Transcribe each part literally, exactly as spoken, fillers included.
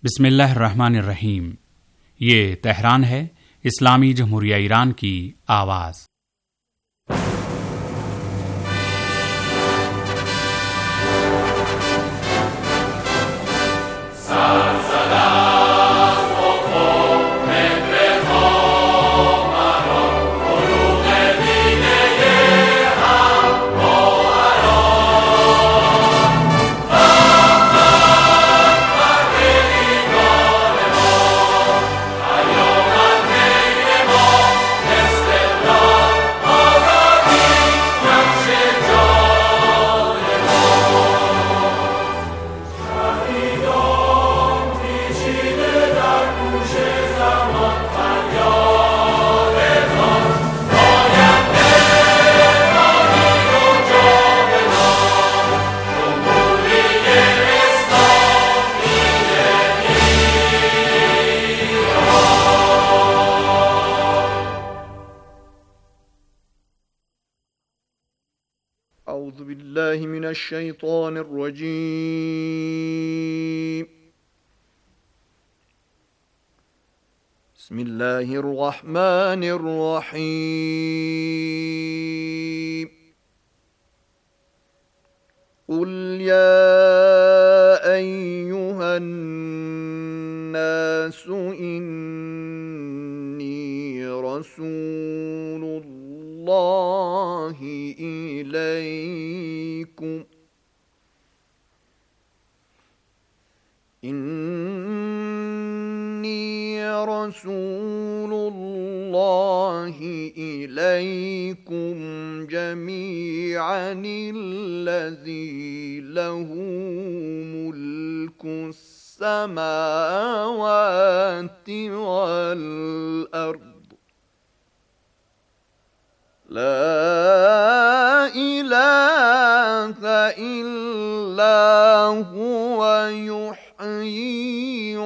بسم اللہ الرحمن الرحیم۔ یہ تہران ہے، اسلامی جمہوریہ ایران کی آواز۔ اعوذ باللہ من الشیطان الرجیم، بسم اللہ الرحمن الرحیم۔ قل یا ایہا الناس انی رسول اللہ إليكم إني رسول الله إليكم جميعا الذي له ملك السماوات والأرض لا إله إلا هو يحيي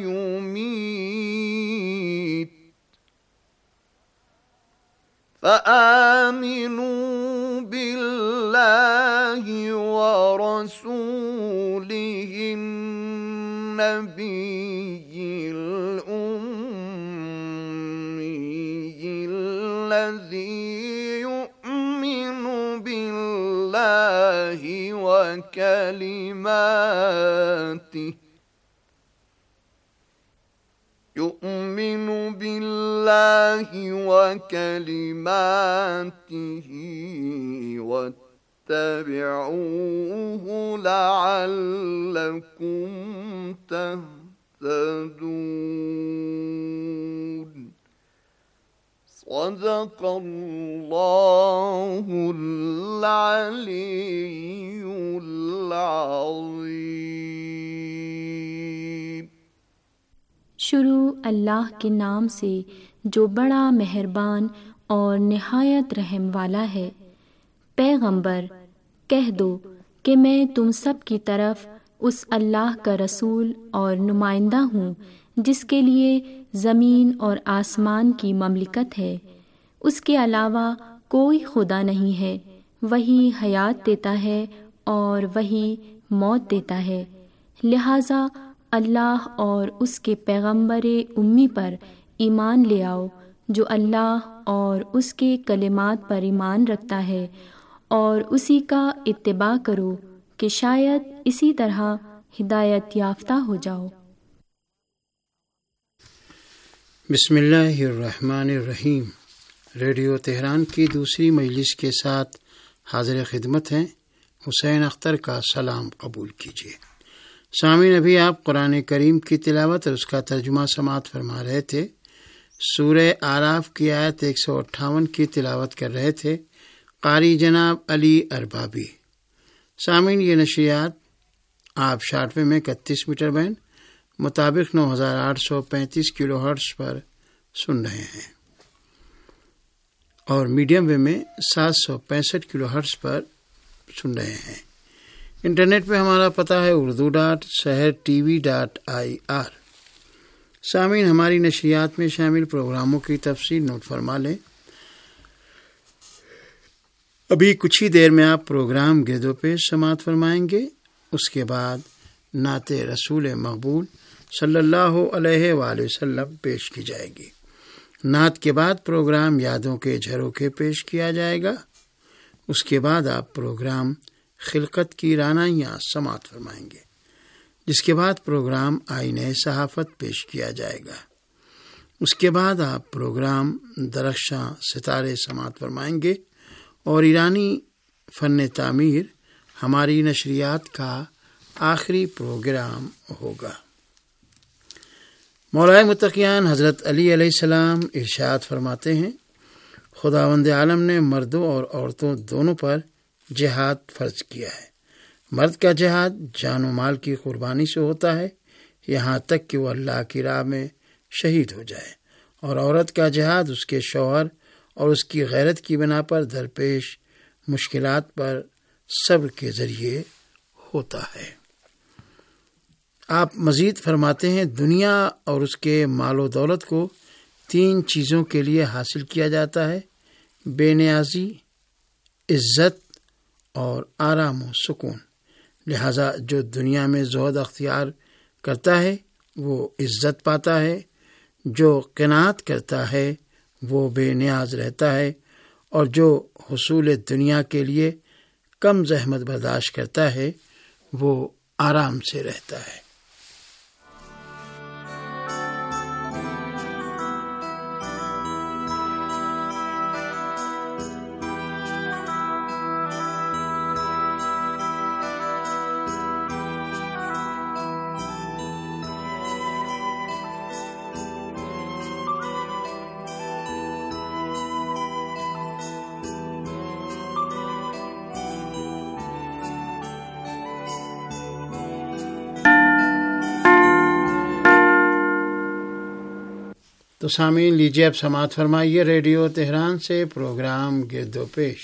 ويميت فآمنوا بالله ورسوله النبي الأمي الذي وكلماته يؤمن بالله وكلماته واتبعوه لعلكم تهتدون۔ صدق اللہ العلی العظیم۔ شروع اللہ کے نام سے جو بڑا مہربان اور نہایت رحم والا ہے۔ پیغمبر کہہ دو کہ میں تم سب کی طرف اس اللہ کا رسول اور نمائندہ ہوں جس کے لیے زمین اور آسمان کی مملکت ہے، اس کے علاوہ کوئی خدا نہیں ہے، وہی حیات دیتا ہے اور وہی موت دیتا ہے، لہٰذا اللہ اور اس کے پیغمبر امی پر ایمان لے آؤ جو اللہ اور اس کے کلمات پر ایمان رکھتا ہے، اور اسی کا اتباع کرو کہ شاید اسی طرح ہدایت یافتہ ہو جاؤ۔ بسم اللہ الرحمن الرحیم۔ ریڈیو تہران کی دوسری مجلس کے ساتھ حاضر خدمت ہیں، حسین اختر کا سلام قبول کیجیے۔ سامعین، ابھی آپ قرآن کریم کی تلاوت اور اس کا ترجمہ سماعت فرما رہے تھے۔ سورہ اعراف کی آیت ایک سو اٹھاون کی تلاوت کر رہے تھے قاری جناب علی اربابی۔ سامعین، یہ نشریات آپ شارٹ ویو میں اکتیس میٹر بینڈ مطابق نو ہزار آٹھ سو پینتیس کلو ہرٹز پر سن رہے ہیں، اور میڈیم ویو میں سات سو پینسٹھ کلو ہرٹز پر سن رہے ہیں۔ انٹرنیٹ پہ ہمارا پتہ ہے Urdu dot Sahar T V dot I R. سامعین، ہماری نشریات میں شامل پروگراموں کی تفصیل نوٹ فرما لیں۔ ابھی کچھ ہی دیر میں آپ پروگرام گرد و پیش سماعت فرمائیں گے، اس کے بعد نعت رسول مقبول صلی اللہ علیہ وآلہ وسلم پیش کی جائے گی۔ نعت کے بعد پروگرام یادوں کے جھروکے پیش کیا جائے گا۔ اس کے بعد آپ پروگرام خلقت کی رانائیاں سماعت فرمائیں گے، جس کے بعد پروگرام آئینہ صحافت پیش کیا جائے گا۔ اس کے بعد آپ پروگرام درخشاں ستارے سماعت فرمائیں گے اور ایرانی فن تعمیر ہماری نشریات کا آخری پروگرام ہوگا۔ مولا متقیان حضرت علی علیہ السلام ارشاد فرماتے ہیں، خداوند عالم نے مردوں اور عورتوں دونوں پر جہاد فرض کیا ہے۔ مرد کا جہاد جان و مال کی قربانی سے ہوتا ہے یہاں تک کہ وہ اللہ کی راہ میں شہید ہو جائے، اور عورت کا جہاد اس کے شوہر اور اس کی غیرت کی بنا پر درپیش مشکلات پر صبر کے ذریعے ہوتا ہے۔ آپ مزید فرماتے ہیں، دنیا اور اس کے مال و دولت کو تین چیزوں کے لیے حاصل کیا جاتا ہے: بے نیازی، عزت اور آرام و سکون۔ لہذا جو دنیا میں زہد اختیار کرتا ہے وہ عزت پاتا ہے، جو قناعت کرتا ہے وہ بے نیاز رہتا ہے، اور جو حصول دنیا کے لیے کم زحمت برداشت کرتا ہے وہ آرام سے رہتا ہے۔ تو سامعین، لیجیے اب سماعت فرمائیے ریڈیو تہران سے پروگرام گرد و پیش۔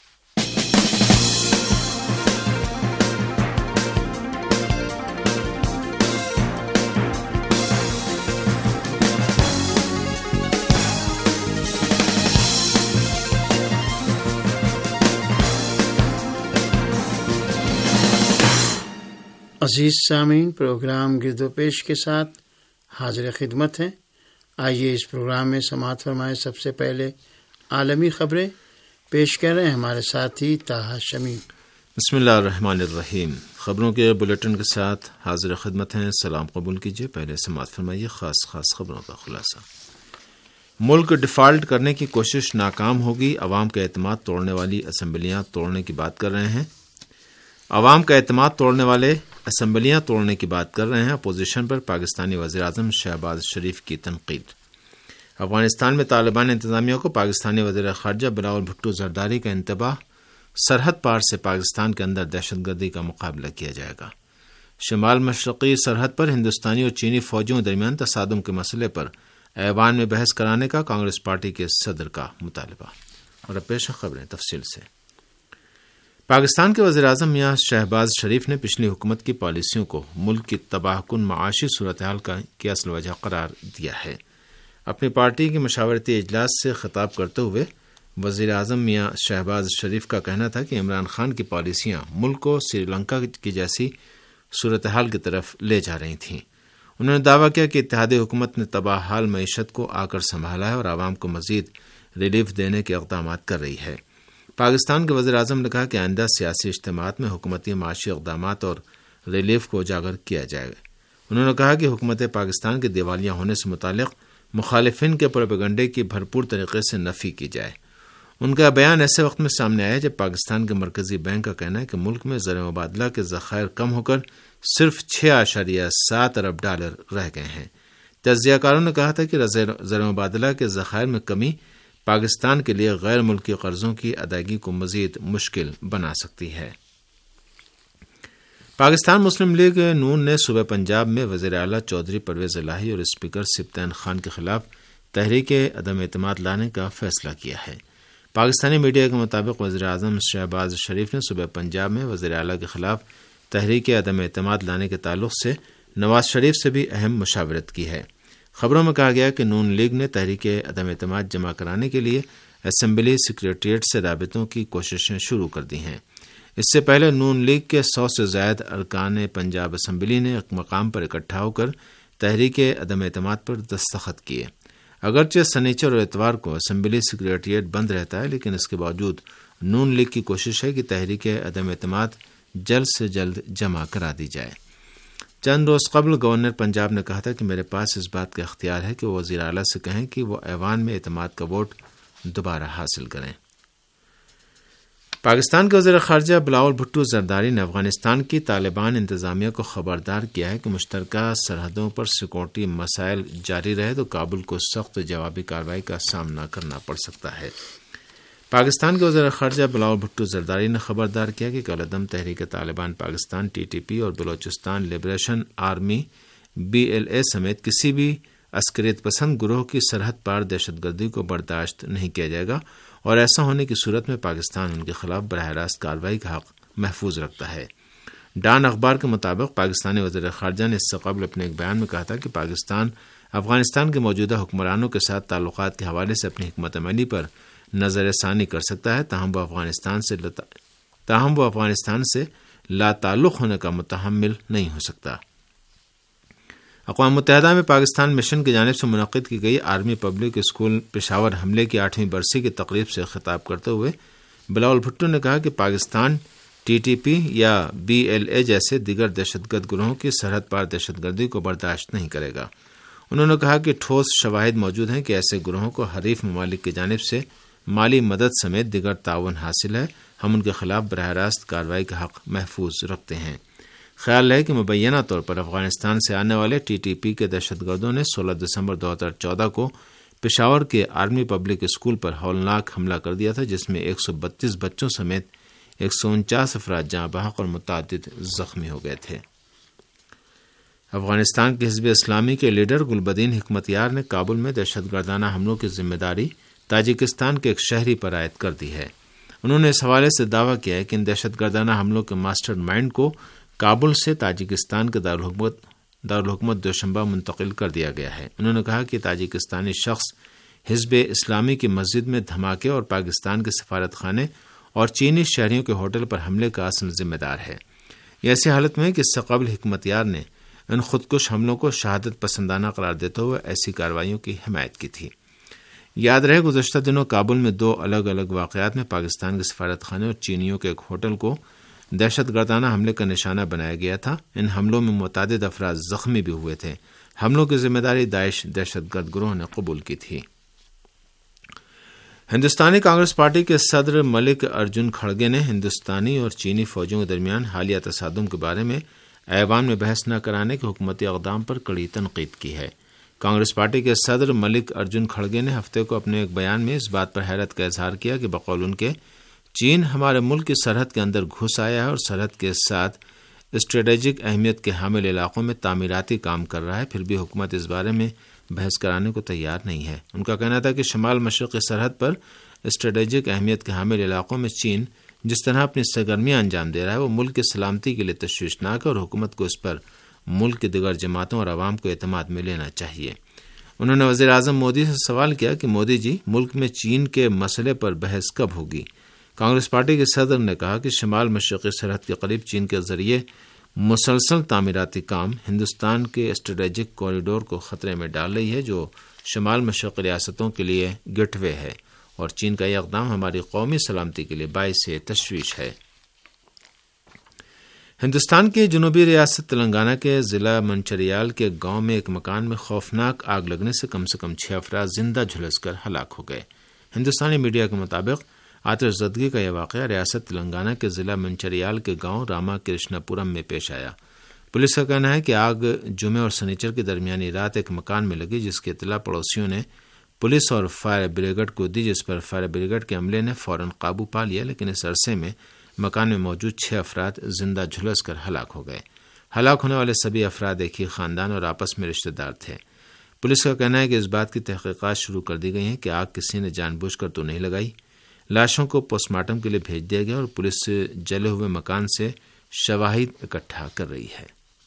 عزیز سامعین، پروگرام گرد و پیش کے ساتھ حاضر خدمت ہیں۔ آئیے اس پروگرام میں سماعت فرمائے سب سے پہلے عالمی خبریں۔ پیش کر رہے ہیں ہمارے ساتھی طاہر شمیم۔ بسم اللہ الرحمن الرحیم۔ خبروں کے بلیٹن کے ساتھ حاضر خدمت ہیں، سلام قبول کیجیے۔ پہلے سماعت فرمائیے خاص خاص خبروں کا خلاصہ۔ ملک ڈیفالٹ کرنے کی کوشش ناکام ہوگی، عوام کا اعتماد توڑنے والی اسمبلیاں توڑنے کی بات کر رہے ہیں۔ عوام کا اعتماد توڑنے والے اسمبلیاں توڑنے کی بات کر رہے ہیں۔ اپوزیشن پر پاکستانی وزیراعظم شہباز شریف کی تنقید۔ افغانستان میں طالبان انتظامیہ کو پاکستانی وزیر خارجہ بلاول بھٹو زرداری کا انتباہ، سرحد پار سے پاکستان کے اندر دہشت گردی کا مقابلہ کیا جائے گا۔ شمال مشرقی سرحد پر ہندوستانی اور چینی فوجوں کے درمیان تصادم کے مسئلے پر ایوان میں بحث کرانے کا کانگریس پارٹی کے صدر کا مطالبہ۔ اور اب پیش خبریں تفصیل سے۔ پاکستان کے وزیراعظم میاں شہباز شریف نے پچھلی حکومت کی پالیسیوں کو ملک کی تباہ کن معاشی صورتحال کی اصل وجہ قرار دیا ہے۔ اپنی پارٹی کے مشاورتی اجلاس سے خطاب کرتے ہوئے وزیراعظم میاں شہباز شریف کا کہنا تھا کہ عمران خان کی پالیسیاں ملک کو سری لنکا کی جیسی صورتحال کی طرف لے جا رہی تھیں۔ انہوں نے دعویٰ کیا کہ اتحادی حکومت نے تباہ حال معیشت کو آ کر سنبھالا ہے اور عوام کو مزید ریلیف دینے کے اقدامات کر رہی ہے۔ پاکستان کے وزیراعظم نے کہا کہ آئندہ سیاسی اجتماعات میں حکومتی معاشی اقدامات اور ریلیف کو اجاگر کیا جائے گا۔ انہوں نے کہا کہ حکومت پاکستان کے دیوالیہ ہونے سے متعلق مخالفین کے پروپیگنڈے کی بھرپور طریقے سے نفی کی جائے۔ ان کا بیان ایسے وقت میں سامنے آیا جب پاکستان کے مرکزی بینک کا کہنا ہے کہ ملک میں زر مبادلہ کے ذخائر کم ہو کر صرف چھ اشاریہ سات ارب ڈالر رہ گئے ہیں۔ تجزیہ کاروں نے کہا تھا کہ زر مبادلہ کے ذخائر میں کمی پاکستان کے لیے غیر ملکی قرضوں کی ادائیگی کو مزید مشکل بنا سکتی ہے۔ پاکستان مسلم لیگ نون نے صوبہ پنجاب میں وزیر اعلیٰ چودھری پرویز الہی اور اسپیکر سبطین خان کے خلاف تحریک عدم اعتماد لانے کا فیصلہ کیا ہے۔ پاکستانی میڈیا کے مطابق وزیر اعظم شہباز شریف نے صوبہ پنجاب میں وزیر اعلیٰ کے خلاف تحریک عدم اعتماد لانے کے تعلق سے نواز شریف سے بھی اہم مشاورت کی ہے۔ خبروں میں کہا گیا کہ نون لیگ نے تحریک عدم اعتماد جمع کرانے کے لیے اسمبلی سیکریٹریٹ سے رابطوں کی کوششیں شروع کر دی ہیں۔ اس سے پہلے نون لیگ کے سو سے زائد ارکان پنجاب اسمبلی نے ایک مقام پر اکٹھا ہو کر تحریک عدم اعتماد پر دستخط کیے۔ اگرچہ سنیچر اور اتوار کو اسمبلی سیکریٹریٹ بند رہتا ہے، لیکن اس کے باوجود نون لیگ کی کوشش ہے کہ تحریک عدم اعتماد جلد سے جلد جمع کرا دی جائے۔ چند روز قبل گورنر پنجاب نے کہا تھا کہ میرے پاس اس بات کا اختیار ہے کہ وہ وزیر اعلیٰ سے کہیں کہ وہ ایوان میں اعتماد کا ووٹ دوبارہ حاصل کریں۔ پاکستان کے وزیر خارجہ بلاول بھٹو زرداری نے افغانستان کی طالبان انتظامیہ کو خبردار کیا ہے کہ مشترکہ سرحدوں پر سیکورٹی مسائل جاری رہے تو کابل کو سخت جوابی کارروائی کا سامنا کرنا پڑ سکتا ہے۔ پاکستان کے وزیر خارجہ بلاول بھٹو زرداری نے خبردار کیا کہ کالعدم Tehreek Taliban Pakistan T T P اور Balochistan liberation army B L A سمیت کسی بھی عسکریت پسند گروہ کی سرحد پار دہشت گردی کو برداشت نہیں کیا جائے گا، اور ایسا ہونے کی صورت میں پاکستان ان کے خلاف براہ راست کارروائی کا حق محفوظ رکھتا ہے۔ ڈان اخبار کے مطابق پاکستانی وزیر خارجہ نے اس سے قبل اپنے ایک بیان میں کہا تھا کہ پاکستان افغانستان کے موجودہ حکمرانوں کے ساتھ تعلقات کے حوالے سے اپنی حکمت عملی پر نظر ثانی کر سکتا ہے، تاہم وہ افغانستان سے لتا... تاہم وہ افغانستان سے لا تعلق ہونے کا متحمل نہیں ہو سکتا۔ اقوام متحدہ میں پاکستان مشن کی جانب سے منعقد کی گئی آرمی پبلک اسکول پشاور حملے کی آٹھویں برسی کی تقریب سے خطاب کرتے ہوئے بلاول بھٹو نے کہا کہ پاکستان ٹی ٹی پی یا بی ایل اے جیسے دیگر دہشت گرد گروہوں کی سرحد پار دہشت گردی کو برداشت نہیں کرے گا۔ انہوں نے کہا کہ ٹھوس شواہد موجود ہیں کہ ایسے گروہوں کو حریف ممالک کی جانب سے مالی مدد سمیت دیگر تعاون حاصل ہے، ہم ان کے خلاف براہ راست کارروائی کا حق محفوظ رکھتے ہیں۔ خیال ہے کہ مبینہ طور پر افغانستان سے آنے والے ٹی ٹی پی کے دہشت گردوں نے سولہ دسمبر دو ہزار چودہ کو پشاور کے آرمی پبلک اسکول پر ہولناک حملہ کر دیا تھا، جس میں ایک سو بتیس بچوں سمیت ایک سو انچاس افراد جاں بحق اور متعدد زخمی ہو گئے تھے۔ افغانستان کے حزب اسلامی کے لیڈر گلبدین حکمتیار نے کابل میں دہشت گردانہ حملوں کی ذمہ داری تاجکستان کے ایک شہری پر عائد کر دی ہے۔ انہوں نے اس حوالے سے دعویٰ کیا ہے کہ ان دہشت گردانہ حملوں کے ماسٹر مائنڈ کو کابل سے تاجکستان کے دارالحکومت دارالحکومت دوشنبہ منتقل کر دیا گیا ہے۔ انہوں نے کہا کہ تاجکستانی شخص حزب اسلامی کی مسجد میں دھماکے اور پاکستان کے سفارت خانے اور چینی شہریوں کے ہوٹل پر حملے کا اصل ذمہ دار ہے۔ یہ ایسی حالت میں کہ اس سے قبل حکمتیار نے ان خودکش حملوں کو شہادت پسندانہ قرار دیتے ہوئے ایسی کارروائیوں کی حمایت کی تھی۔ یاد رہے گزشتہ دنوں کابل میں دو الگ الگ واقعات میں پاکستان کے سفارت خانے اور چینیوں کے ایک ہوٹل کو دہشت گردانہ حملے کا نشانہ بنایا گیا تھا۔ ان حملوں میں متعدد افراد زخمی بھی ہوئے تھے۔ حملوں کی ذمہ داری داعش دہشت گرد گروہ نے قبول کی تھی۔ ہندوستانی کانگریس پارٹی کے صدر ملک ارجن کھڑگے نے ہندوستانی اور چینی فوجوں کے درمیان حالیہ تصادم کے بارے میں ایوان میں بحث نہ کرانے کے حکومتی اقدام پر کڑی تنقید کی ہے۔ کانگریس پارٹی کے صدر ملک ارجن کھڑگے نے ہفتے کو اپنے ایک بیان میں اس بات پر حیرت کا اظہار کیا کہ بقول ان کے چین ہمارے ملک کی سرحد کے اندر گھس آیا ہے اور سرحد کے ساتھ اسٹریٹجک اہمیت کے حامل علاقوں میں تعمیراتی کام کر رہا ہے، پھر بھی حکومت اس بارے میں بحث کرانے کو تیار نہیں ہے۔ ان کا کہنا تھا کہ شمال مشرقی سرحد پر اسٹریٹجک اہمیت کے حامل علاقوں میں چین جس طرح اپنی سرگرمیاں انجام دے رہا ہے وہ ملک کی سلامتی کے لیے تشویشناک ہے اور حکومت کو اس پر ملک کی دیگر جماعتوں اور عوام کو اعتماد میں لینا چاہیے۔ انہوں نے وزیر اعظم مودی سے سوال کیا کہ مودی جی، ملک میں چین کے مسئلے پر بحث کب ہوگی؟ کانگریس پارٹی کے صدر نے کہا کہ شمال مشرقی سرحد کے قریب چین کے ذریعے مسلسل تعمیراتی کام ہندوستان کے اسٹریٹجک کوریڈور کو خطرے میں ڈال رہی ہے، جو شمال مشرقی ریاستوں کے لیے گیٹ وے ہے، اور چین کا یہ اقدام ہماری قومی سلامتی کے لیے باعث تشویش ہے۔ ہندوستان کی جنوبی ریاست تلنگانہ کے ضلع منچریال کے گاؤں میں ایک مکان میں خوفناک آگ لگنے سے کم سے کم چھ افراد زندہ جھلس کر ہلاک ہو گئے۔ ہندوستانی میڈیا کے مطابق آتش زدگی کا یہ واقعہ ریاست تلنگانہ کے ضلع منچریال کے گاؤں راما کرشنا پورم میں پیش آیا۔ پولیس کا کہنا ہے کہ آگ جمعہ اور سنیچر کی درمیانی رات ایک مکان میں لگی، جس کی اطلاع پڑوسیوں نے پولیس اور فائر بریگیڈ کو دی، جس پر فائر بریگیڈ کے عملے نے فوراً قابو پا لیا، لیکن اس عرصے میں مکان میں موجود چھ افراد زندہ جھلس کر ہلاک ہو گئے۔ ہلاک ہونے والے سبھی افراد ایک ہی خاندان اور آپس میں رشتہ دار تھے۔ پولیس کا کہنا ہے کہ اس بات کی تحقیقات شروع کر دی گئی ہیں کہ آگ کسی نے جان بوجھ کر تو نہیں لگائی۔ لاشوں کو پوسٹ مارٹم کے لیے بھیج دیا گیا اور پولیس جلے ہوئے مکان سے شواہد اکٹھا کر رہی ہے۔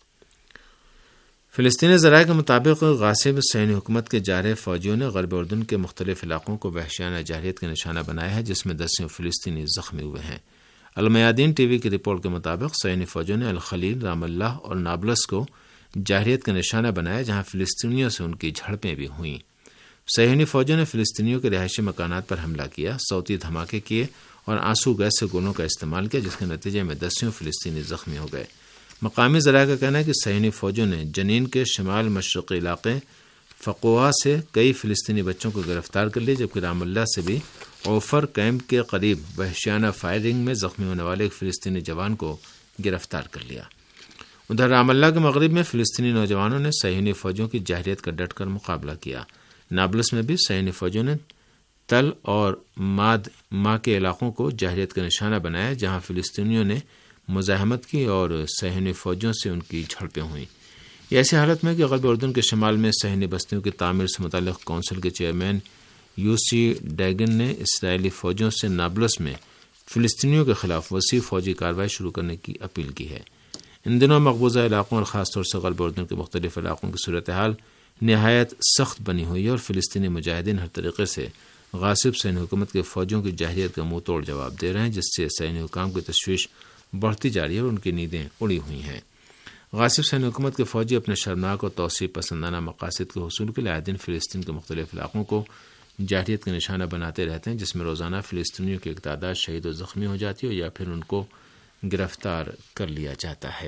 فلسطینی ذرائع کے مطابق غاصب صہیونی حکومت کے جارحیت فوجیوں نے غرب اردن کے مختلف علاقوں کو وحشیانہ جارحیت کا نشانہ بنایا ہے، جس میں دسیوں فلسطینی زخمی ہوئے ہیں۔ المیادین ٹی وی کی رپورٹ کے مطابق صہیونی فوجوں نے الخلیل، رام اللہ اور نابلس کو جارحیت کا نشانہ بنایا جہاں فلسطینیوں سے ان کی جھڑپیں بھی ہوئیں۔ صہیونی فوجوں نے فلسطینیوں کے رہائشی مکانات پر حملہ کیا، صوتی دھماکے کیے اور آنسو گیس سے گولوں کا استعمال کیا، جس کے نتیجے میں دسیوں فلسطینی زخمی ہو گئے۔ مقامی ذرائع کا کہنا ہے کہ صہیونی فوجوں نے جنین کے شمال مشرقی علاقے فقوہ سے کئی فلسطینی بچوں کو گرفتار کر لیا، جبکہ رام اللہ سے بھی اوفر کیمپ کے قریب وحشیانہ فائرنگ میں زخمی ہونے والے ایک فلسطینی جوان کو گرفتار کر لیا۔ ادھر رام اللہ کے مغرب میں فلسطینی نوجوانوں نے صہیونی فوجوں کی جارحیت کا ڈٹ کر مقابلہ کیا۔ نابلس میں بھی صہیونی فوجوں نے تل اور ماد ماں کے علاقوں کو جارحیت کا نشانہ بنایا، جہاں فلسطینیوں نے مزاحمت کی اور صہیونی فوجوں سے ان کی جھڑپیں ہوئیں۔ یہ ایسی حالت میں کہ غرب اردن کے شمال میں صہیونی بستیوں کی تعمیر سے متعلق کونسل کے چیئرمین یو سی ڈیگن نے اسرائیلی فوجوں سے نابلس میں فلسطینیوں کے خلاف وسیع فوجی کارروائی شروع کرنے کی اپیل کی ہے۔ ان دنوں مقبوضہ علاقوں اور خاص طور سے غرب اردن کے مختلف علاقوں کی صورتحال نہایت سخت بنی ہوئی ہے اور فلسطینی مجاہدین ہر طریقے سے غاصب صہیونی حکومت کے فوجیوں کی جارحیت کا منہ توڑ جواب دے رہے ہیں، جس سے صہیونی حکام کی تشویش بڑھتی جا رہی ہے اور ان کی نیندیں اڑی ہوئی ہیں۔ غاصب صہیونی حکومت کے فوجی اپنے شرمناک اور توسیع پسندانہ مقاصد کے حصول کے لیے آئے دن فلسطین کے مختلف علاقوں کو جارحیت کا نشانہ بناتے رہتے ہیں، جس میں روزانہ فلسطینیوں کی ایک تعداد شہید و زخمی ہو جاتی ہے یا پھر ان کو گرفتار کر لیا جاتا ہے۔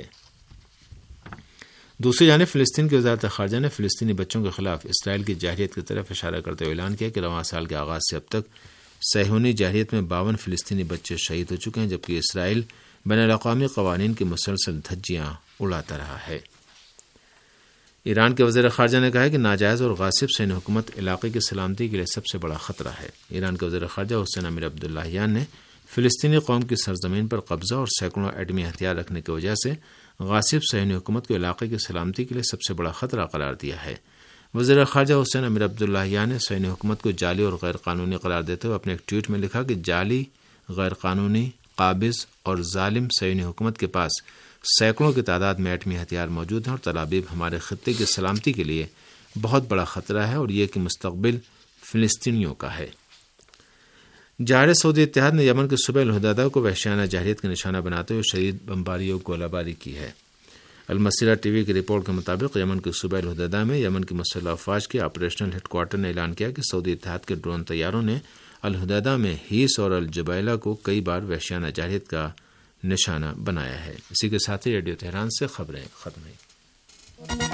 دوسری جانب فلسطین کی وزارت خارجہ نے فلسطینی بچوں کے خلاف اسرائیل کی جارحیت کی طرف اشارہ کرتے ہوئے اعلان کیا کہ رواں سال کے آغاز سے اب تک صہیونی جارحیت میں باون فلسطینی بچے شہید ہو چکے ہیں، جبکہ اسرائیل بین الاقوامی قوانین کی مسلسل دھجیاں اڑاتا رہا ہے۔ ایران کے وزیر خارجہ نے کہا ہے کہ ناجائز اور غاصب صہیونی حکومت علاقے کی سلامتی کے لیے سب سے بڑا خطرہ ہے۔ ایران کے وزیر خارجہ حسین امیر عبداللہیان نے فلسطینی قوم کی سرزمین پر قبضہ اور سینکڑوں ایٹمی ہتھیار رکھنے کی وجہ سے غاصب صہیونی حکومت کو علاقے کی سلامتی کے لیے سب سے بڑا خطرہ قرار دیا ہے۔ وزیر خارجہ حسین امیر عبداللہیان نے صہیونی حکومت کو جعلی اور غیر قانونی قرار دیتے ہوئے اپنے ایک ٹویٹ میں لکھا کہ جعلی، غیر قانونی، قابض اور ظالم صہیونی حکومت کے پاس سینکڑوں کی تعداد میں ایٹمی ہتھیار موجود ہیں اور تل ابیب ہمارے خطے کی سلامتی کے لیے بہت بڑا خطرہ ہے اور یہ کہ مستقبل فلسطینیوں کا ہے۔ جارح سعودی اتحاد نے یمن کے صوبہ الحدیدہ کو وحشیانہ جارحیت کا نشانہ بناتے ہوئے شدید بمباری اور گولہ باری کی ہے۔ المسیرہ ٹی وی کی رپورٹ کے مطابق یمن کے صوبہ الحدیدہ میں یمن کی مسلح افواج کے آپریشنل ہیڈ کوارٹر نے اعلان کیا کہ سعودی اتحاد کے ڈرون طیاروں نے الحدیدہ میں ہیس اور الجبیلہ کو کئی بار وحشیانہ جارحیت کا نشانہ بنایا ہے۔ اسی کے ساتھ ہی ریڈیو تہران سے خبریں ختم ہوئیں۔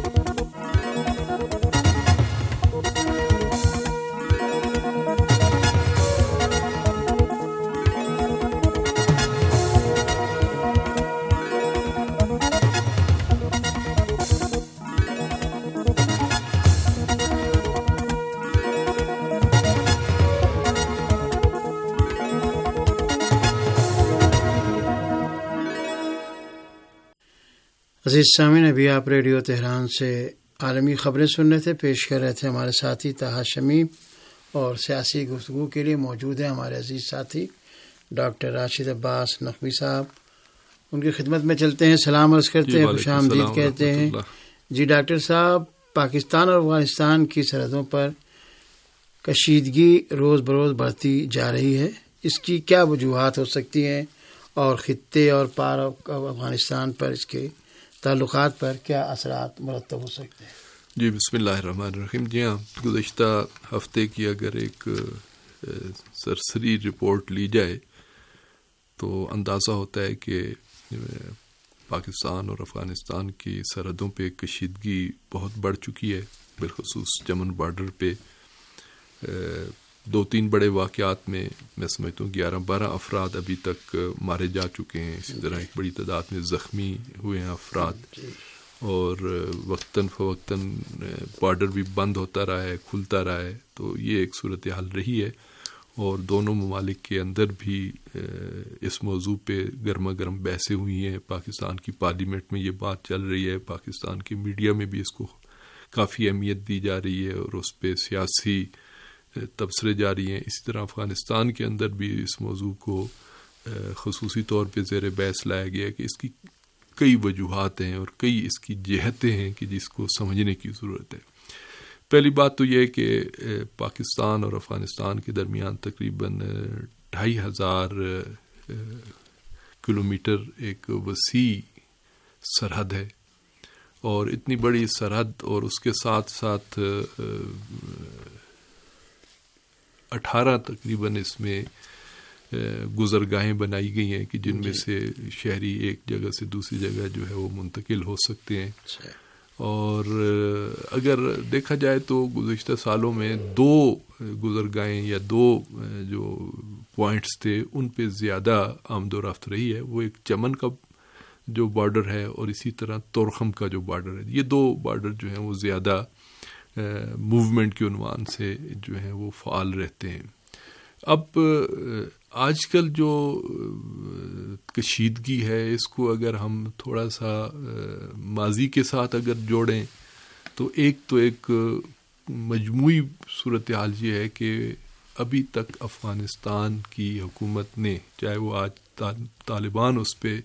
عزیز سامعین، ابھی آپ ریڈیو تہران سے عالمی خبریں سن رہے تھے، پیش کر رہے تھے ہمارے ساتھی طاہر شمیم، اور سیاسی گفتگو کے لیے موجود ہیں ہمارے عزیز ساتھی ڈاکٹر راشد عباس نقوی صاحب۔ ان کی خدمت میں چلتے ہیں، سلام عرض کرتے ہیں، خوش آمدید کہتے ہیں۔ جی ڈاکٹر صاحب، پاکستان اور افغانستان کی سرحدوں پر کشیدگی روز بروز بڑھتی جا رہی ہے، اس کی کیا وجوہات ہو سکتی ہیں اور خطے اور پار افغانستان پر اس کے تعلقات پر کیا اثرات مرتب ہو سکتے ہیں؟ جی بسم اللہ الرحمن الرحیم۔ جی ہاں، گزشتہ ہفتے کی اگر ایک سرسری رپورٹ لی جائے تو اندازہ ہوتا ہے کہ پاکستان اور افغانستان کی سرحدوں پہ کشیدگی بہت بڑھ چکی ہے، بالخصوص چمن بارڈر پہ دو تین بڑے واقعات میں میں سمجھتا ہوں گیارہ بارہ افراد ابھی تک مارے جا چکے ہیں، اسی طرح ایک بڑی تعداد میں زخمی ہوئے ہیں افراد، اور وقتاً فوقتاً بارڈر بھی بند ہوتا رہا ہے، کھلتا رہا ہے، تو یہ ایک صورتحال رہی ہے۔ اور دونوں ممالک کے اندر بھی اس موضوع پہ گرما گرم بحثیں ہوئی ہیں، پاکستان کی پارلیمنٹ میں یہ بات چل رہی ہے، پاکستان کی میڈیا میں بھی اس کو کافی اہمیت دی جا رہی ہے اور اس پہ سیاسی تبصرے جاری ہیں۔ اسی طرح افغانستان کے اندر بھی اس موضوع کو خصوصی طور پہ زیر بحث لایا گیا کہ اس کی کئی وجوہات ہیں اور کئی اس کی جہتیں ہیں کہ جس کو سمجھنے کی ضرورت ہے۔ پہلی بات تو یہ ہے کہ پاکستان اور افغانستان کے درمیان تقریباً ڈھائی ہزار کلومیٹر ایک وسیع سرحد ہے، اور اتنی بڑی سرحد اور اس کے ساتھ ساتھ اٹھارہ تقریباً اس میں گزرگاہیں بنائی گئی ہیں کہ جن میں سے شہری ایک جگہ سے دوسری جگہ جو ہے وہ منتقل ہو سکتے ہیں. اور اگر دیکھا جائے تو گزشتہ سالوں میں دو گزرگاہیں یا دو جو پوائنٹس تھے ان پہ زیادہ آمد و رفت رہی ہے. وہ ایک چمن کا جو بارڈر ہے اور اسی طرح تورخم کا جو بارڈر ہے. یہ دو بارڈر جو ہیں وہ زیادہ موومنٹ کے عنوان سے جو ہیں وہ فعال رہتے ہیں. اب آج کل جو کشیدگی ہے اس کو اگر ہم تھوڑا سا ماضی کے ساتھ اگر جوڑیں تو ایک تو ایک مجموعی صورتحال یہ ہے کہ ابھی تک افغانستان کی حکومت نے، چاہے وہ آج طالبان اس پہ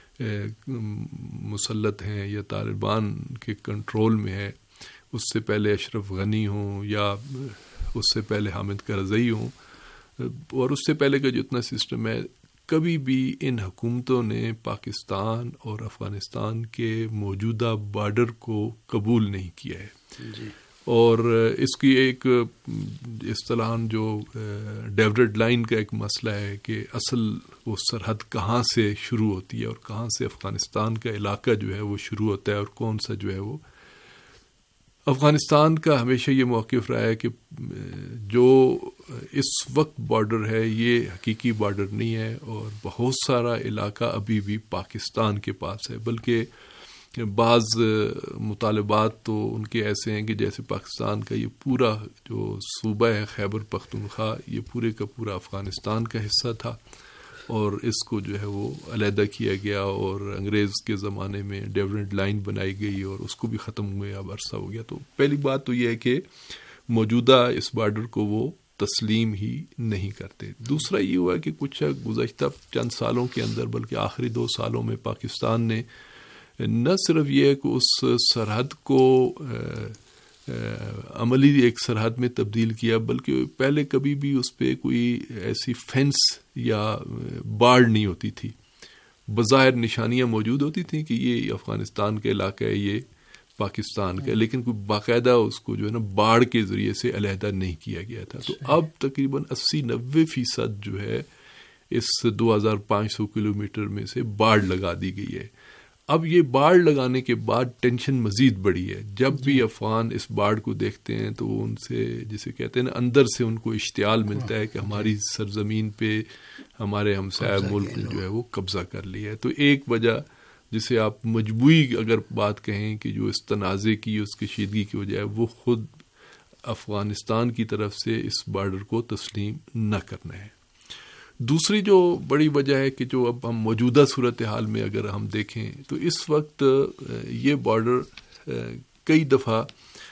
مسلط ہیں یا طالبان کے کنٹرول میں ہے، اس سے پہلے اشرف غنی ہوں یا اس سے پہلے حامد کرزئی ہوں اور اس سے پہلے کا جتنا سسٹم ہے، کبھی بھی ان حکومتوں نے پاکستان اور افغانستان کے موجودہ بارڈر کو قبول نہیں کیا ہے. جی. اور اس کی ایک اصطلاحاً جو ڈیوڈ لائن کا ایک مسئلہ ہے کہ اصل وہ سرحد کہاں سے شروع ہوتی ہے اور کہاں سے افغانستان کا علاقہ جو ہے وہ شروع ہوتا ہے اور کون سا جو ہے وہ. افغانستان کا ہمیشہ یہ موقف رہا ہے کہ جو اس وقت بارڈر ہے یہ حقیقی بارڈر نہیں ہے اور بہت سارا علاقہ ابھی بھی پاکستان کے پاس ہے، بلکہ بعض مطالبات تو ان کے ایسے ہیں کہ جیسے پاکستان کا یہ پورا جو صوبہ ہے خیبر پختونخوا یہ پورے کا پورا افغانستان کا حصہ تھا اور اس کو جو ہے وہ علیحدہ کیا گیا اور انگریز کے زمانے میں ڈیویڈنٹ لائن بنائی گئی اور اس کو بھی ختم ہوئے اب عرصہ ہو گیا. تو پہلی بات تو یہ ہے کہ موجودہ اس بارڈر کو وہ تسلیم ہی نہیں کرتے. دوسرا یہ ہوا کہ کچھ گزشتہ چند سالوں کے اندر بلکہ آخری دو سالوں میں پاکستان نے نہ صرف یہ کہ اس سرحد کو عملی ایک سرحد میں تبدیل کیا بلکہ پہلے کبھی بھی اس پہ کوئی ایسی فینس یا باڑ نہیں ہوتی تھی. بظاہر نشانیاں موجود ہوتی تھیں کہ یہ افغانستان کا علاقہ ہے، یہ پاکستان کا، لیکن کوئی باقاعدہ اس کو جو ہے نا باڑ کے ذریعے سے علیحدہ نہیں کیا گیا تھا. تو اب تقریباً اسی نوے فیصد جو ہے اس دو ہزار پانچ سو کلو میٹر میں سے باڑ لگا دی گئی ہے. اب یہ باڑ لگانے کے بعد ٹینشن مزید بڑھی ہے. جب بھی افغان اس باڑ کو دیکھتے ہیں تو ان سے جسے کہتے ہیں نا اندر سے ان کو اشتعال ملتا ہے کہ ہماری سرزمین پہ ہمارے ہمسایہ ملک جو ہے وہ قبضہ کر لیا ہے. تو ایک وجہ جسے آپ مجموعی اگر بات کہیں کہ جو اس تنازع کی اس کشیدگی کی وجہ ہے وہ خود افغانستان کی طرف سے اس بارڈر کو تسلیم نہ کرنا ہے. دوسری جو بڑی وجہ ہے کہ جو اب ہم موجودہ صورتحال میں اگر ہم دیکھیں تو اس وقت یہ بارڈر کئی دفعہ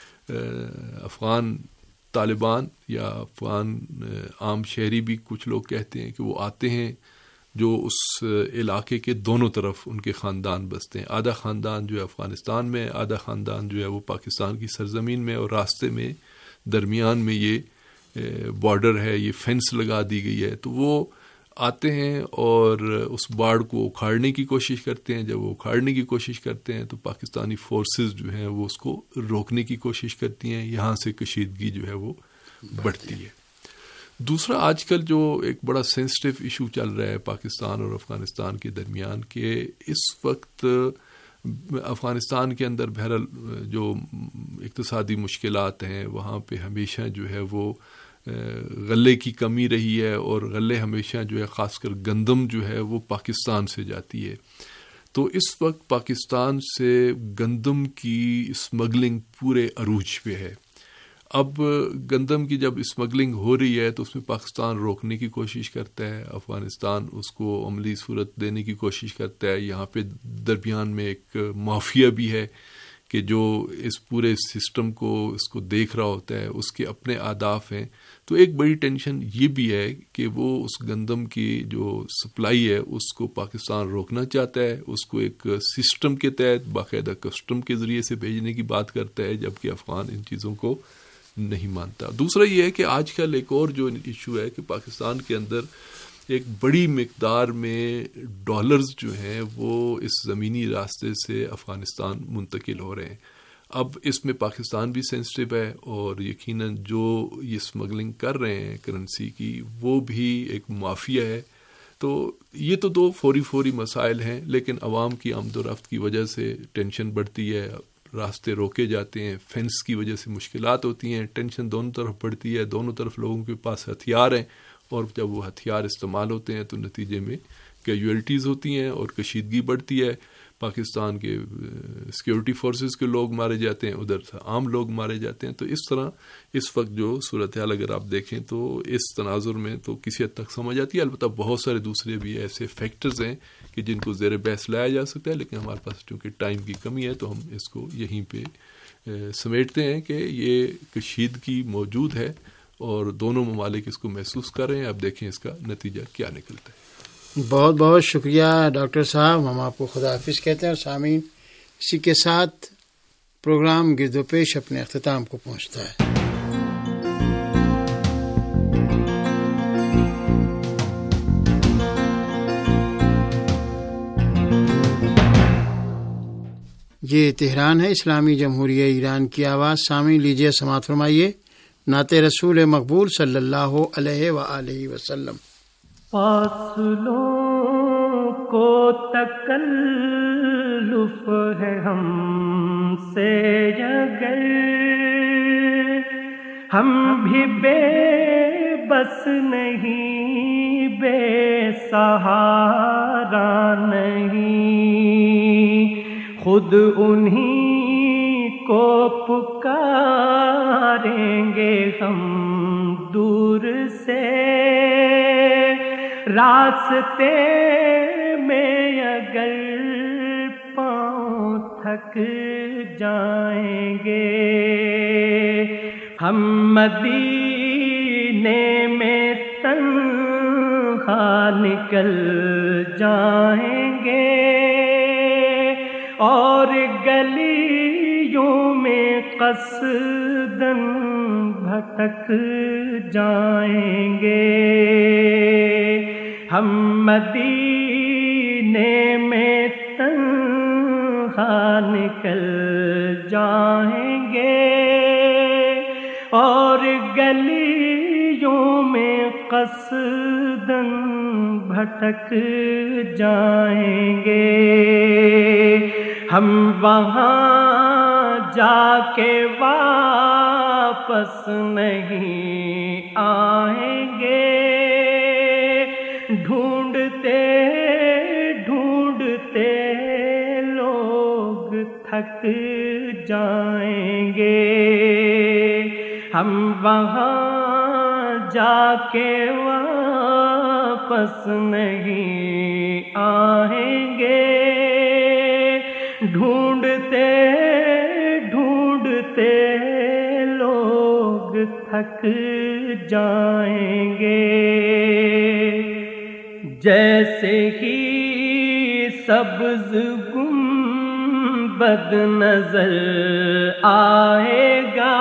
افغان طالبان یا افغان عام شہری بھی کچھ لوگ کہتے ہیں کہ وہ آتے ہیں جو اس علاقے کے دونوں طرف ان کے خاندان بستے ہیں. آدھا خاندان جو ہے افغانستان میں، آدھا خاندان جو ہے وہ پاکستان کی سرزمین میں، اور راستے میں درمیان میں یہ بارڈر ہے، یہ فینس لگا دی گئی ہے. تو وہ آتے ہیں اور اس باڑ کو اکھاڑنے کی کوشش کرتے ہیں. جب وہ اکھاڑنے کی کوشش کرتے ہیں تو پاکستانی فورسز جو ہیں وہ اس کو روکنے کی کوشش کرتی ہیں. یہاں سے کشیدگی جو ہے وہ بڑھتی ہے. دوسرا آج کل جو ایک بڑا سینسٹیو ایشو چل رہا ہے پاکستان اور افغانستان کے درمیان کہ اس وقت افغانستان کے اندر بہرحال جو اقتصادی مشکلات ہیں وہاں پہ ہمیشہ جو ہے وہ غلے کی کمی رہی ہے اور غلے ہمیشہ جو ہے خاص کر گندم جو ہے وہ پاکستان سے جاتی ہے. تو اس وقت پاکستان سے گندم کی اسمگلنگ پورے عروج پہ ہے. اب گندم کی جب اسمگلنگ ہو رہی ہے تو اس میں پاکستان روکنے کی کوشش کرتا ہے، افغانستان اس کو عملی صورت دینے کی کوشش کرتا ہے. یہاں پہ درمیان میں ایک مافیا بھی ہے کہ جو اس پورے سسٹم کو اس کو دیکھ رہا ہوتا ہے، اس کے اپنے اہداف ہیں. تو ایک بڑی ٹینشن یہ بھی ہے کہ وہ اس گندم کی جو سپلائی ہے اس کو پاکستان روکنا چاہتا ہے، اس کو ایک سسٹم کے تحت باقاعدہ کسٹم کے ذریعے سے بھیجنے کی بات کرتا ہے، جبکہ افغان ان چیزوں کو نہیں مانتا. دوسرا یہ ہے کہ آج کل ایک اور جو ایشو ہے کہ پاکستان کے اندر ایک بڑی مقدار میں ڈالرز جو ہیں وہ اس زمینی راستے سے افغانستان منتقل ہو رہے ہیں. اب اس میں پاکستان بھی سینسٹیو ہے اور یقیناً جو یہ اسمگلنگ کر رہے ہیں کرنسی کی وہ بھی ایک مافیا ہے. تو یہ تو دو فوری فوری مسائل ہیں، لیکن عوام کی آمد و رفت کی وجہ سے ٹینشن بڑھتی ہے، راستے روکے جاتے ہیں، فینس کی وجہ سے مشکلات ہوتی ہیں، ٹینشن دونوں طرف بڑھتی ہے، دونوں طرف لوگوں کے پاس ہتھیار ہیں، اور جب وہ ہتھیار استعمال ہوتے ہیں تو نتیجے میں کیجویلٹیز ہوتی ہیں اور کشیدگی بڑھتی ہے. پاکستان کے سیکیورٹی فورسز کے لوگ مارے جاتے ہیں، ادھر سے عام لوگ مارے جاتے ہیں. تو اس طرح اس وقت جو صورتحال اگر آپ دیکھیں تو اس تناظر میں تو کسی حد تک سمجھ آتی ہے. البتہ بہت سارے دوسرے بھی ایسے فیکٹرز ہیں کہ جن کو زیر بحث لایا جا سکتا ہے، لیکن ہمارے پاس چونکہ ٹائم کی کمی ہے تو ہم اس کو یہیں پہ سمیٹتے ہیں کہ یہ کشیدگی موجود ہے اور دونوں ممالک اس کو محسوس کر رہے ہیں. اب دیکھیں اس کا نتیجہ کیا نکلتا ہے. بہت بہت شکریہ ڈاکٹر صاحب، ہم آپ کو خدا حافظ کہتے ہیں. اور سامعین، اسی کے ساتھ پروگرام گرد و پیش اپنے اختتام کو پہنچتا ہے. یہ تہران ہے، اسلامی جمہوریہ ایران کی آواز. سامعین لیجیے سماعت فرمائیے نعت رسول مقبول صلی اللہ علیہ وآلہ وسلم. فاصلوں کو تکلف ہے ہم سے اگر ہم بھی بے بس نہیں، بے سہارا نہیں، خود انہی کو پکاریں گے ہم دور سے. راستے میں اگر پاؤں تھک جائیں گے، ہم مدینے میں تنہا نکل جائیں گے اور گلیوں میں قصداً بھٹک جائیں گے. ہم مدینے میں تنہا نکل جائیں گے اور گلیوں میں قصداً بھٹک جائیں گے. ہم وہاں جا کے واپس نہیں آئیں گے، ڈھونڈتے ڈھونڈتے لوگ تھک جائیں گے. ہم وہاں جا کے واپس نہیں آئیں گے، ڈھونڈتے ڈھونڈتے لوگ تھک جائیں گے. جیسے ہی سبز گنبد نظر آئے گا،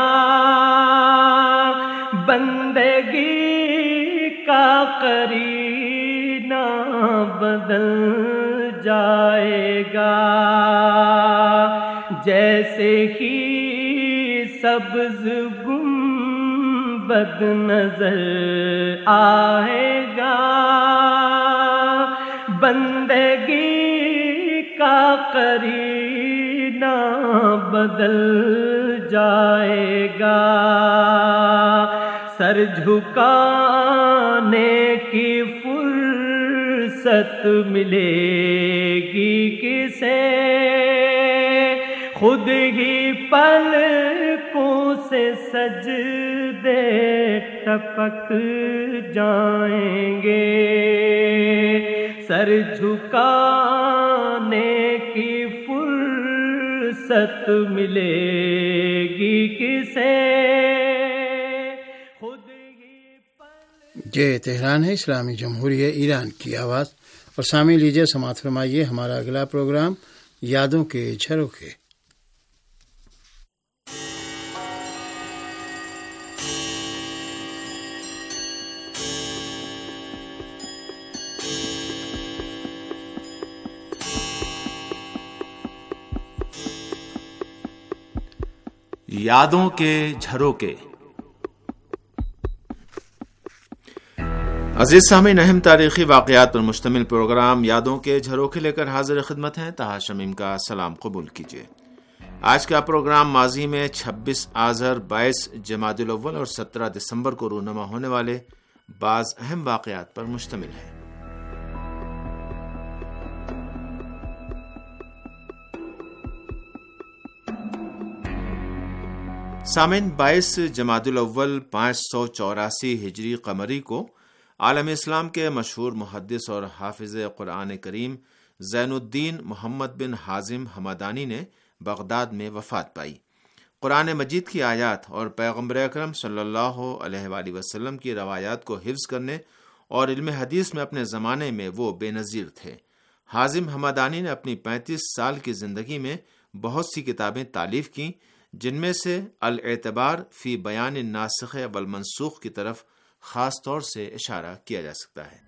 بندگی کا قرینہ بدل جائے گا. جیسے ہی سبز گنبد نظر آئے گا، بندگی کا قرینہ بدل جائے گا. سر جھکانے کی فرصت ملے گی کسے، خود ہی پلکوں سے سجدے ٹپک جائیں گے. سر جھکانے کی فرصت ملے گی کسے، یہ تہران ہے، اسلامی جمہوریہ ایران کی آواز. اور سامع لیجیے سماعت فرمائیے ہمارا اگلا پروگرام یادوں کے جھروکے. یادوں کے جھروکے۔ عزیز سامعین، اہم تاریخی واقعات پر مشتمل پروگرام یادوں کے جھروکے لے کر حاضر خدمت ہیں۔ طاہر شمیم کا سلام قبول کیجیے۔ آج کا پروگرام ماضی میں چھبیس آذر، بائیس جمادی الاول اور سترہ دسمبر کو رونما ہونے والے بعض اہم واقعات پر مشتمل ہے۔ سامعین، بائیس جمادی الاول پانچ سو چوراسی ہجری قمری کو عالم اسلام کے مشہور محدث اور حافظ قرآن کریم زین الدین محمد بن حازم حمدانی نے بغداد میں وفات پائی۔ قرآن مجید کی آیات اور پیغمبر اکرم صلی اللہ علیہ وآلہ وسلم کی روایات کو حفظ کرنے اور علم حدیث میں اپنے زمانے میں وہ بے نظیر تھے۔ حازم حمدانی نے اپنی پینتیس سال کی زندگی میں بہت سی کتابیں تالیف کیں، جن میں سے الاعتبار فی بیان الناسخ والمنسوخ کی طرف خاص طور سے اشارہ کیا جا سکتا ہے۔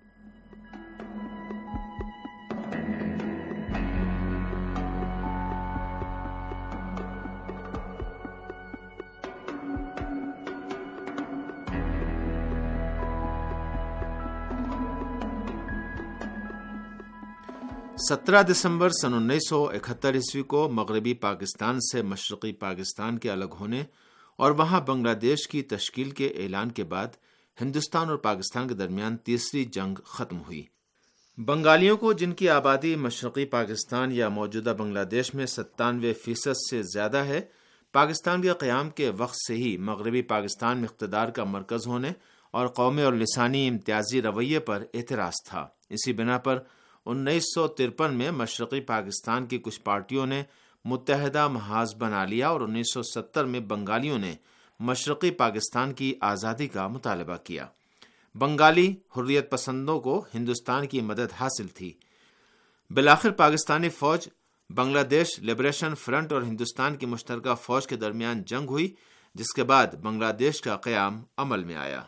سترہ دسمبر سن انیس سو اکہتر عیسوی کو مغربی پاکستان سے مشرقی پاکستان کے الگ ہونے اور وہاں بنگلہ دیش کی تشکیل کے اعلان کے بعد ہندوستان اور پاکستان کے درمیان تیسری جنگ ختم ہوئی۔ بنگالیوں کو، جن کی آبادی مشرقی پاکستان یا موجودہ بنگلہ دیش میں ستانوے فیصد سے زیادہ ہے، پاکستان کے قیام کے وقت سے ہی مغربی پاکستان میں اقتدار کا مرکز ہونے اور قومی اور لسانی امتیازی رویے پر اعتراض تھا۔ اسی بنا پر انیس سو ترپن میں مشرقی پاکستان کی کچھ پارٹیوں نے متحدہ محاذ بنا لیا اور انیس سو ستر میں بنگالیوں نے مشرقی پاکستان کی آزادی کا مطالبہ کیا۔ بنگالی حریت پسندوں کو ہندوستان کی مدد حاصل تھی۔ بالآخر پاکستانی فوج، بنگلہ دیش لبریشن فرنٹ اور ہندوستان کی مشترکہ فوج کے درمیان جنگ ہوئی، جس کے بعد بنگلہ دیش کا قیام عمل میں آیا۔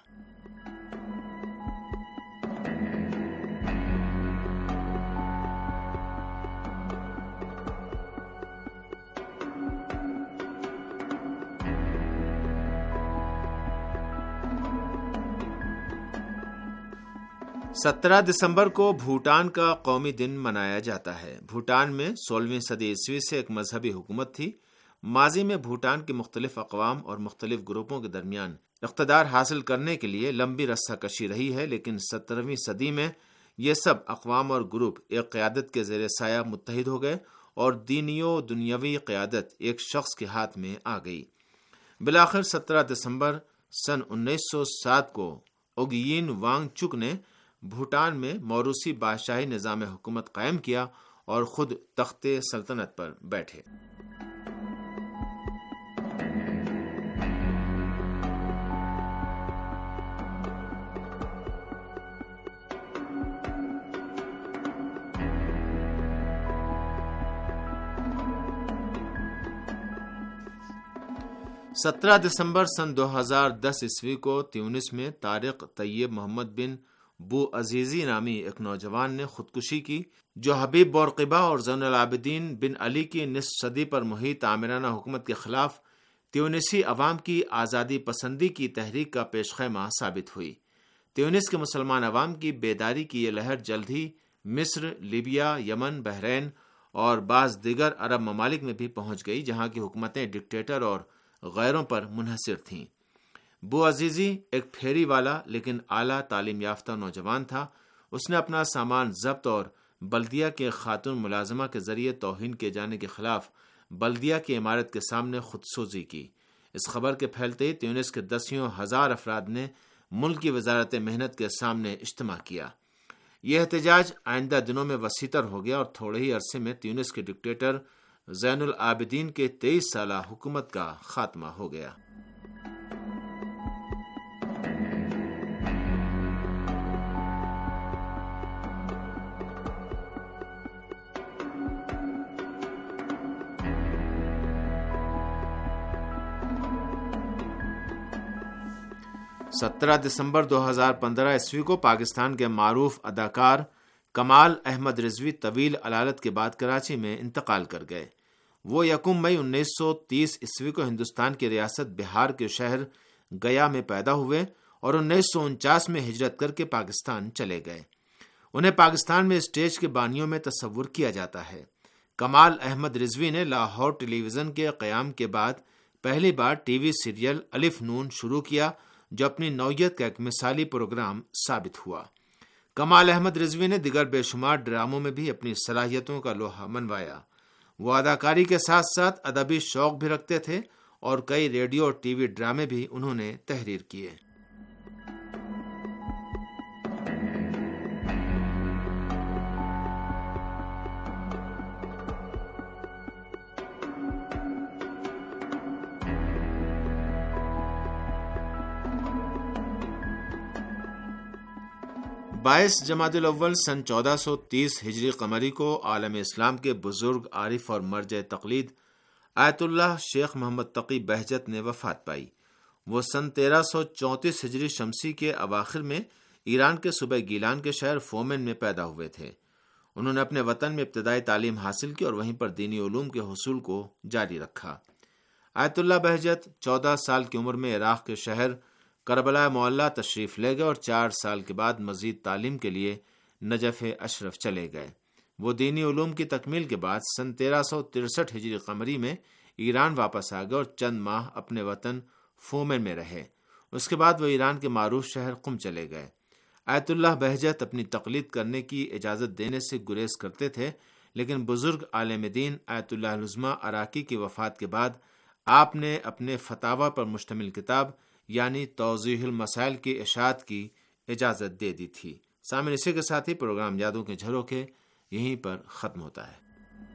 سترہ دسمبر کو بھوٹان کا قومی دن منایا جاتا ہے۔ بھوٹان میں سولہویں صدی عیسوی سے ایک مذہبی حکومت تھی۔ ماضی میں بھوٹان کے مختلف اقوام اور مختلف گروپوں کے درمیان اقتدار حاصل کرنے کے لیے لمبی رسہ کشی رہی ہے، لیکن سترہویں صدی میں یہ سب اقوام اور گروپ ایک قیادت کے زیر سایہ متحد ہو گئے اور دینی و دنیاوی قیادت ایک شخص کے ہاتھ میں آ گئی۔ بالآخر سترہ دسمبر سن انیس سو سات کو اوگیین وانگ چک نے بھوٹان میں موروثی بادشاہی نظام حکومت قائم کیا اور خود تخت سلطنت پر بیٹھے۔ سترہ دسمبر سن دو ہزار دس عیسوی کو تیونس میں طارق طیب محمد بن بو عزیزی نامی ایک نوجوان نے خودکشی کی، جو حبیب بورقیبہ اور زین العابدین بن علی کی نصف صدی پر محیط آمرانہ حکومت کے خلاف تیونسی عوام کی آزادی پسندی کی تحریک کا پیش خیمہ ثابت ہوئی۔ تیونس کے مسلمان عوام کی بیداری کی یہ لہر جلد ہی مصر، لیبیا، یمن، بحرین اور بعض دیگر عرب ممالک میں بھی پہنچ گئی، جہاں کی حکومتیں ڈکٹیٹر اور غیروں پر منحصر تھیں۔ بو عزیزی ایک پھیری والا لیکن اعلیٰ تعلیم یافتہ نوجوان تھا۔ اس نے اپنا سامان ضبط اور بلدیہ کے خاتون ملازمہ کے ذریعے توہین کیے جانے کے خلاف بلدیہ کی عمارت کے سامنے خودسوزی کی۔ اس خبر کے پھیلتے ہی تیونس کے دسیوں ہزار افراد نے ملک کی وزارت محنت کے سامنے اجتماع کیا۔ یہ احتجاج آئندہ دنوں میں وسیع تر ہو گیا اور تھوڑے ہی عرصے میں تیونس کے ڈکٹیٹر زین العابدین کے تیئیس سالہ حکومت کا خاتمہ ہو گیا۔ سترہ دسمبر دو ہزار پندرہ عیسوی کو پاکستان کے معروف اداکار کمال احمد رضوی طویل علالت کے بعد کراچی میں انتقال کر گئے۔ وہ یکم مئی انیس سو تیس عیسوی کو ہندوستان کی ریاست بہار کے شہر گیا میں پیدا ہوئے اور انیس سو انچاس میں ہجرت کر کے پاکستان چلے گئے۔ انہیں پاکستان میں اسٹیج کے بانیوں میں تصور کیا جاتا ہے۔ کمال احمد رضوی نے لاہور ٹیلی ویژن کے قیام کے بعد پہلی بار ٹی وی سیریل الف نون شروع کیا، جو اپنی نوعیت کا ایک مثالی پروگرام ثابت ہوا۔ کمال احمد رضوی نے دیگر بے شمار ڈراموں میں بھی اپنی صلاحیتوں کا لوہا منوایا۔ وہ اداکاری کے ساتھ ساتھ ادبی شوق بھی رکھتے تھے اور کئی ریڈیو اور ٹی وی ڈرامے بھی انہوں نے تحریر کیے۔ بائیس جمادی الاول سن چودہ سو تیس ہجری قمری کو عالم اسلام کے بزرگ عارف اور مرجع تقلید آیت اللہ شیخ محمد تقی بہجت نے وفات پائی۔ وہ سن تیرہ سو چونتیس ہجری شمسی کے اواخر میں ایران کے صوبہ گیلان کے شہر فومن میں پیدا ہوئے تھے۔ انہوں نے اپنے وطن میں ابتدائی تعلیم حاصل کی اور وہیں پر دینی علوم کے حصول کو جاری رکھا۔ آیت اللہ بہجت چودہ سال کی عمر میں عراق کے شہر کربلا معلیٰ تشریف لے گئے اور چار سال کے بعد مزید تعلیم کے لیے نجف اشرف چلے گئے۔ وہ دینی علوم کی تکمیل کے بعد سن تیرہ سو ترسٹھ ہجری قمری میں ایران واپس آ گئے اور چند ماہ اپنے وطن فومن میں رہے۔ اس کے بعد وہ ایران کے معروف شہر قم چلے گئے۔ آیت اللہ بہجت اپنی تقلید کرنے کی اجازت دینے سے گریز کرتے تھے، لیکن بزرگ عالم دین آیت اللہ العظمیٰ عراقی کی وفات کے بعد آپ نے اپنے فتاوی پر مشتمل کتاب یعنی توضیح المسائل کی اشاعت کی اجازت دے دی تھی۔ سامعین، اسی کے ساتھ ہی پروگرام یادوں کے جھروکے یہیں پر ختم ہوتا ہے۔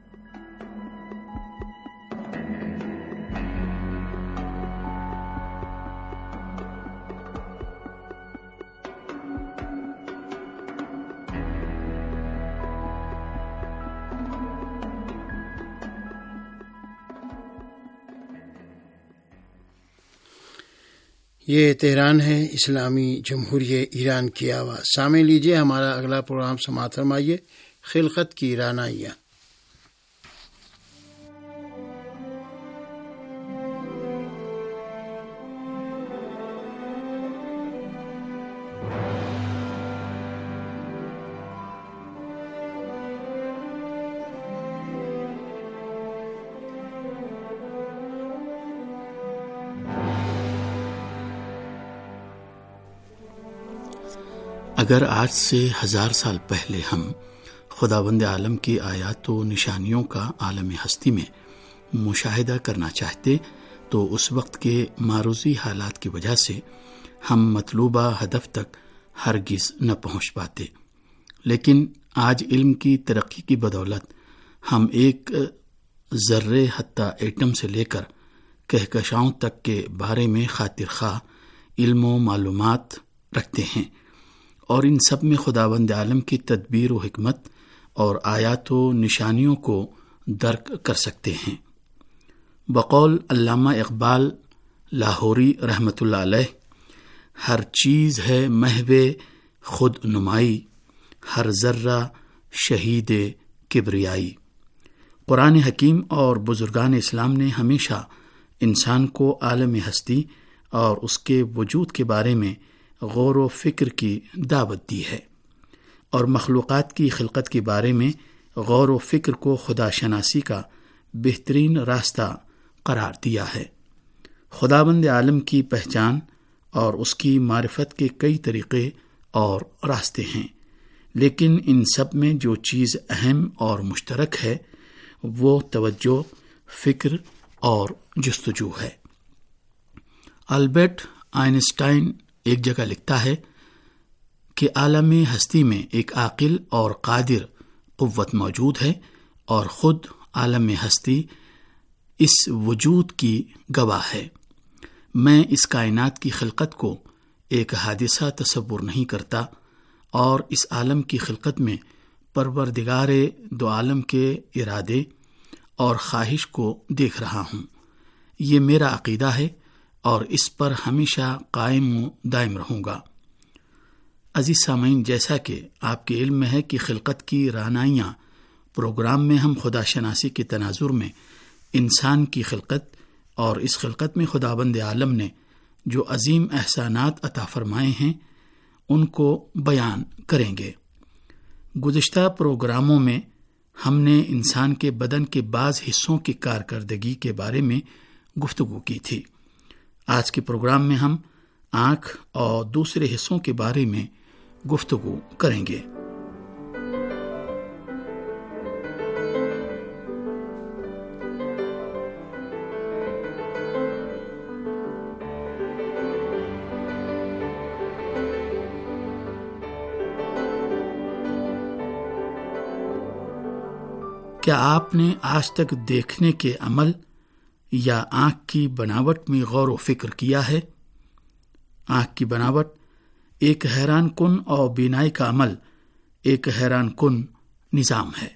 یہ تہران ہے، اسلامی جمہوریہ ایران کی آواز۔ سامع لیجیے ہمارا اگلا پروگرام سماعت فرمائیے، خلقت کی رعنائیاں۔ اگر آج سے ہزار سال پہلے ہم خداوند عالم کی آیات و نشانیوں کا عالم ہستی میں مشاہدہ کرنا چاہتے تو اس وقت کے معروضی حالات کی وجہ سے ہم مطلوبہ ہدف تک ہرگز نہ پہنچ پاتے، لیکن آج علم کی ترقی کی بدولت ہم ایک ذرے حتیٰ ایٹم سے لے کر کہکشاؤں تک کے بارے میں خاطر خواہ علم و معلومات رکھتے ہیں، اور ان سب میں خداوند عالم کی تدبیر و حکمت اور آیات و نشانیوں کو درک کر سکتے ہیں۔ بقول علامہ اقبال لاہوری رحمۃ اللہ علیہ، ہر چیز ہے محو خود نمائی، ہر ذرہ شہید کبریائی۔ قرآن حکیم اور بزرگان اسلام نے ہمیشہ انسان کو عالم ہستی اور اس کے وجود کے بارے میں غور و فکر کی دعوت دی ہے، اور مخلوقات کی خلقت کے بارے میں غور و فکر کو خدا شناسی کا بہترین راستہ قرار دیا ہے۔ خداوند عالم کی پہچان اور اس کی معرفت کے کئی طریقے اور راستے ہیں، لیکن ان سب میں جو چیز اہم اور مشترک ہے وہ توجہ، فکر اور جستجو ہے۔ البرٹ آئنسٹائن ایک جگہ لکھتا ہے کہ عالم ہستی میں ایک عاقل اور قادر قوت موجود ہے، اور خود عالم ہستی اس وجود کی گواہ ہے۔ میں اس کائنات کی خلقت کو ایک حادثہ تصور نہیں کرتا، اور اس عالم کی خلقت میں پروردگار دو عالم کے ارادے اور خواہش کو دیکھ رہا ہوں۔ یہ میرا عقیدہ ہے اور اس پر ہمیشہ قائم و دائم رہوں گا۔ عزیز سامعین، جیسا کہ آپ کے علم میں ہے کہ خلقت کی رعنائیاں پروگرام میں ہم خدا شناسی کے تناظر میں انسان کی خلقت اور اس خلقت میں خداوند عالم نے جو عظیم احسانات عطا فرمائے ہیں ان کو بیان کریں گے۔ گزشتہ پروگراموں میں ہم نے انسان کے بدن کے بعض حصوں کی کارکردگی کے بارے میں گفتگو کی تھی۔ آج کے پروگرام میں ہم آنکھ اور دوسرے حصوں کے بارے میں گفتگو کریں گے۔ کیا آپ نے آج تک دیکھنے کے عمل یا آنکھ کی بناوٹ میں غور و فکر کیا ہے؟ آنکھ کی بناوٹ ایک حیران کن اور بینائی کا عمل ایک حیران کن نظام ہے۔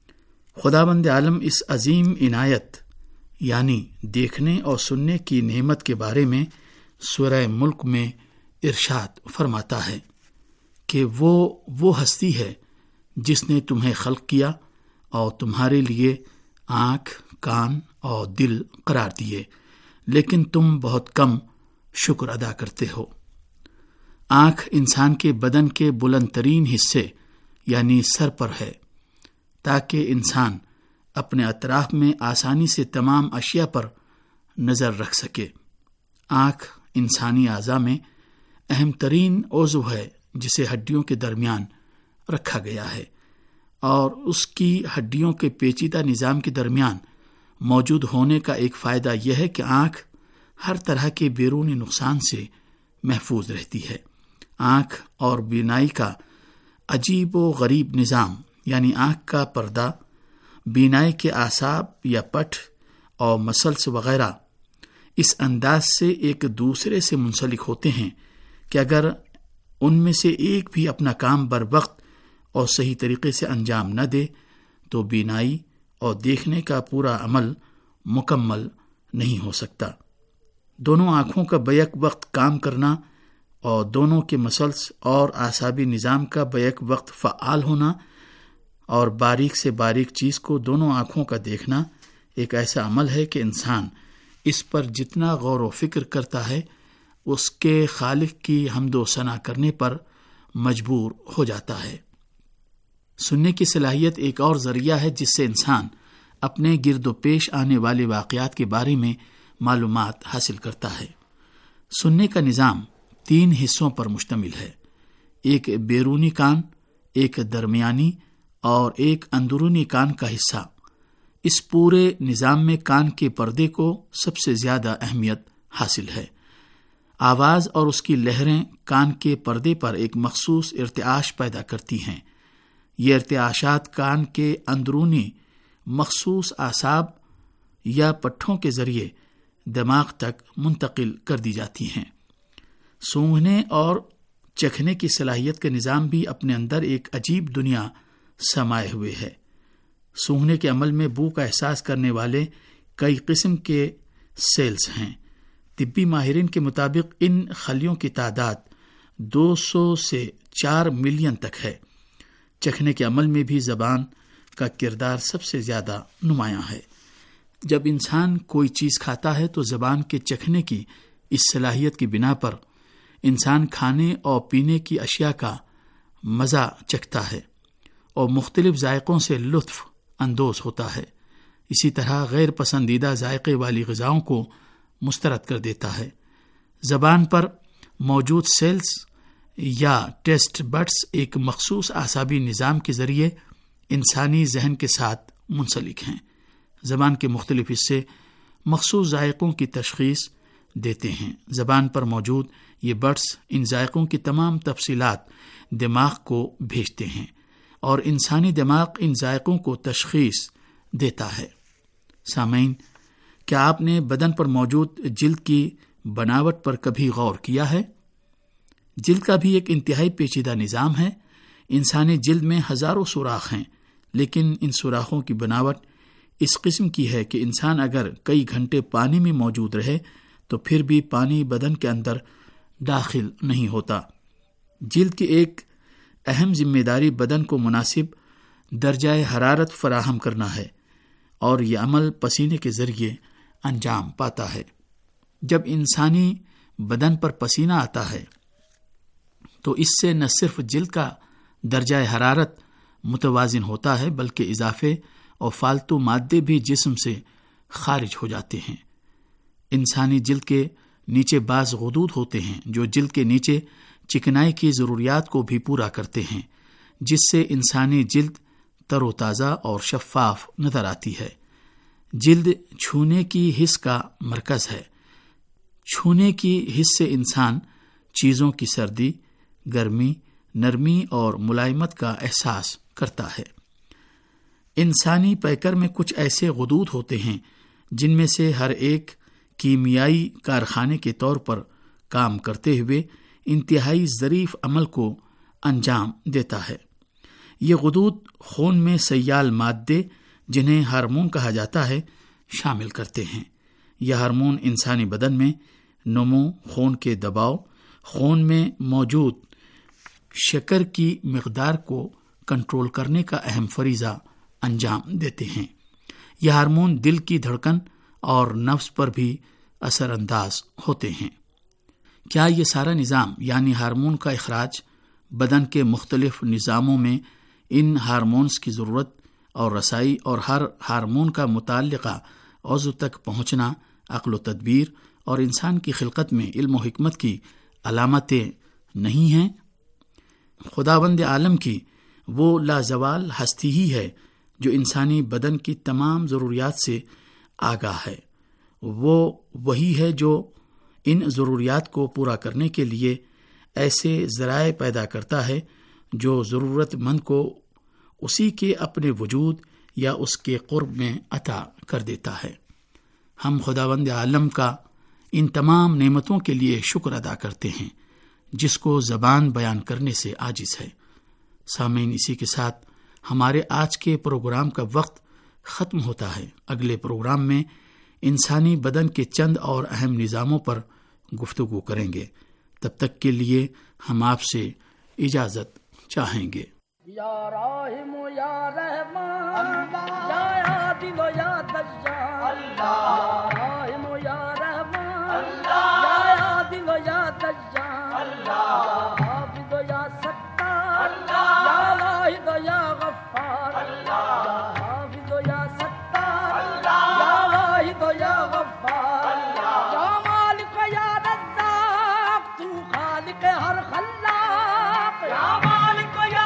خداوند عالم اس عظیم عنایت یعنی دیکھنے اور سننے کی نعمت کے بارے میں سورہ ملک میں ارشاد فرماتا ہے کہ وہ وہ ہستی ہے جس نے تمہیں خلق کیا اور تمہارے لیے آنکھ، کان اور دل قرار دیے، لیکن تم بہت کم شکر ادا کرتے ہو۔ آنکھ انسان کے بدن کے بلند ترین حصے یعنی سر پر ہے تاکہ انسان اپنے اطراف میں آسانی سے تمام اشیاء پر نظر رکھ سکے۔ آنکھ انسانی اعضاء میں اہم ترین عضو ہے جسے ہڈیوں کے درمیان رکھا گیا ہے، اور اس کی ہڈیوں کے پیچیدہ نظام کے درمیان موجود ہونے کا ایک فائدہ یہ ہے کہ آنکھ ہر طرح کے بیرونی نقصان سے محفوظ رہتی ہے۔ آنکھ اور بینائی کا عجیب و غریب نظام یعنی آنکھ کا پردہ بینائی کے اعصاب یا پٹھ اور مسلس وغیرہ اس انداز سے ایک دوسرے سے منسلک ہوتے ہیں کہ اگر ان میں سے ایک بھی اپنا کام بر وقت اور صحیح طریقے سے انجام نہ دے تو بینائی اور دیکھنے کا پورا عمل مکمل نہیں ہو سکتا۔ دونوں آنکھوں کا بیک وقت کام کرنا اور دونوں کے مسلس اور اعصابی نظام کا بیک وقت فعال ہونا اور باریک سے باریک چیز کو دونوں آنکھوں کا دیکھنا ایک ایسا عمل ہے کہ انسان اس پر جتنا غور و فکر کرتا ہے اس کے خالق کی حمد و ثنا کرنے پر مجبور ہو جاتا ہے۔ سننے کی صلاحیت ایک اور ذریعہ ہے جس سے انسان اپنے گرد و پیش آنے والے واقعات کے بارے میں معلومات حاصل کرتا ہے۔ سننے کا نظام تین حصوں پر مشتمل ہے، ایک بیرونی کان، ایک درمیانی اور ایک اندرونی کان کا حصہ۔ اس پورے نظام میں کان کے پردے کو سب سے زیادہ اہمیت حاصل ہے۔ آواز اور اس کی لہریں کان کے پردے پر ایک مخصوص ارتعاش پیدا کرتی ہیں۔ یہ ارتعاشات کان کے اندرونی مخصوص اعصاب یا پٹھوں کے ذریعے دماغ تک منتقل کر دی جاتی ہیں۔ سونگھنے اور چکھنے کی صلاحیت کا نظام بھی اپنے اندر ایک عجیب دنیا سمائے ہوئے ہے۔ سونگھنے کے عمل میں بو کا احساس کرنے والے کئی قسم کے سیلز ہیں۔ طبی ماہرین کے مطابق ان خلیوں کی تعداد دو سو سے چار ملین تک ہے۔ چکھنے کے عمل میں بھی زبان کا کردار سب سے زیادہ نمایاں ہے۔ جب انسان کوئی چیز کھاتا ہے تو زبان کے چکھنے کی اس صلاحیت کی بنا پر انسان کھانے اور پینے کی اشیاء کا مزہ چکھتا ہے اور مختلف ذائقوں سے لطف اندوز ہوتا ہے۔ اسی طرح غیر پسندیدہ ذائقے والی غذاؤں کو مسترد کر دیتا ہے۔ زبان پر موجود سیلز یا ٹیسٹ بڈز ایک مخصوص اعصابی نظام کے ذریعے انسانی ذہن کے ساتھ منسلک ہیں۔ زبان کے مختلف حصے مخصوص ذائقوں کی تشخیص دیتے ہیں۔ زبان پر موجود یہ بڈز ان ذائقوں کی تمام تفصیلات دماغ کو بھیجتے ہیں اور انسانی دماغ ان ذائقوں کو تشخیص دیتا ہے۔ سامعین، کیا آپ نے بدن پر موجود جلد کی بناوٹ پر کبھی غور کیا ہے؟ جلد کا بھی ایک انتہائی پیچیدہ نظام ہے۔ انسانی جلد میں ہزاروں سوراخ ہیں، لیکن ان سوراخوں کی بناوٹ اس قسم کی ہے کہ انسان اگر کئی گھنٹے پانی میں موجود رہے تو پھر بھی پانی بدن کے اندر داخل نہیں ہوتا۔ جلد کی ایک اہم ذمہ داری بدن کو مناسب درجہ حرارت فراہم کرنا ہے اور یہ عمل پسینے کے ذریعے انجام پاتا ہے۔ جب انسانی بدن پر پسینہ آتا ہے تو اس سے نہ صرف جلد کا درجہ حرارت متوازن ہوتا ہے بلکہ اضافے اور فالتو مادے بھی جسم سے خارج ہو جاتے ہیں۔ انسانی جلد کے نیچے بعض غدود ہوتے ہیں جو جلد کے نیچے چکنائی کی ضروریات کو بھی پورا کرتے ہیں، جس سے انسانی جلد تر و تازہ اور شفاف نظر آتی ہے۔ جلد چھونے کی حس کا مرکز ہے۔ چھونے کی حس سے انسان چیزوں کی سردی، گرمی، نرمی اور ملائمت کا احساس کرتا ہے۔ انسانی پیکر میں کچھ ایسے غدود ہوتے ہیں جن میں سے ہر ایک کیمیائی کارخانے کے طور پر کام کرتے ہوئے انتہائی ظریف عمل کو انجام دیتا ہے۔ یہ غدود خون میں سیال مادے جنہیں ہارمون کہا جاتا ہے شامل کرتے ہیں۔ یہ ہارمون انسانی بدن میں نمو، خون کے دباؤ، خون میں موجود شکر کی مقدار کو کنٹرول کرنے کا اہم فریضہ انجام دیتے ہیں۔ یہ ہارمون دل کی دھڑکن اور نفس پر بھی اثر انداز ہوتے ہیں۔ کیا یہ سارا نظام یعنی ہارمون کا اخراج، بدن کے مختلف نظاموں میں ان ہارمونز کی ضرورت اور رسائی اور ہر ہارمون کا متعلقہ عضو تک پہنچنا عقل و تدبیر اور انسان کی خلقت میں علم و حکمت کی علامتیں نہیں ہیں؟ خداوند عالم کی وہ لازوال ہستی ہی ہے جو انسانی بدن کی تمام ضروریات سے آگاہ ہے۔ وہ وہی ہے جو ان ضروریات کو پورا کرنے کے لیے ایسے ذرائع پیدا کرتا ہے جو ضرورت مند کو اسی کے اپنے وجود یا اس کے قرب میں عطا کر دیتا ہے۔ ہم خداوند عالم کا ان تمام نعمتوں کے لیے شکر ادا کرتے ہیں جس کو زبان بیان کرنے سے عاجز ہے۔ سامعین، اسی کے ساتھ ہمارے آج کے پروگرام کا وقت ختم ہوتا ہے۔ اگلے پروگرام میں انسانی بدن کے چند اور اہم نظاموں پر گفتگو کریں گے۔ تب تک کے لیے ہم آپ سے اجازت چاہیں گے۔ یا رحیم یا رحمان یا عادل یا دجال اللہ، رحیم یا رحمان اللہ، یا عادل یا دجال اللہ، حافظ یا ستار اللہ، یا واحد یا غفار اللہ، یا حافظ یا ستار اللہ، یا واحد یا غفار اللہ، یا مالک یا رزاق تو خالق ہر خلاق، یا مالک یا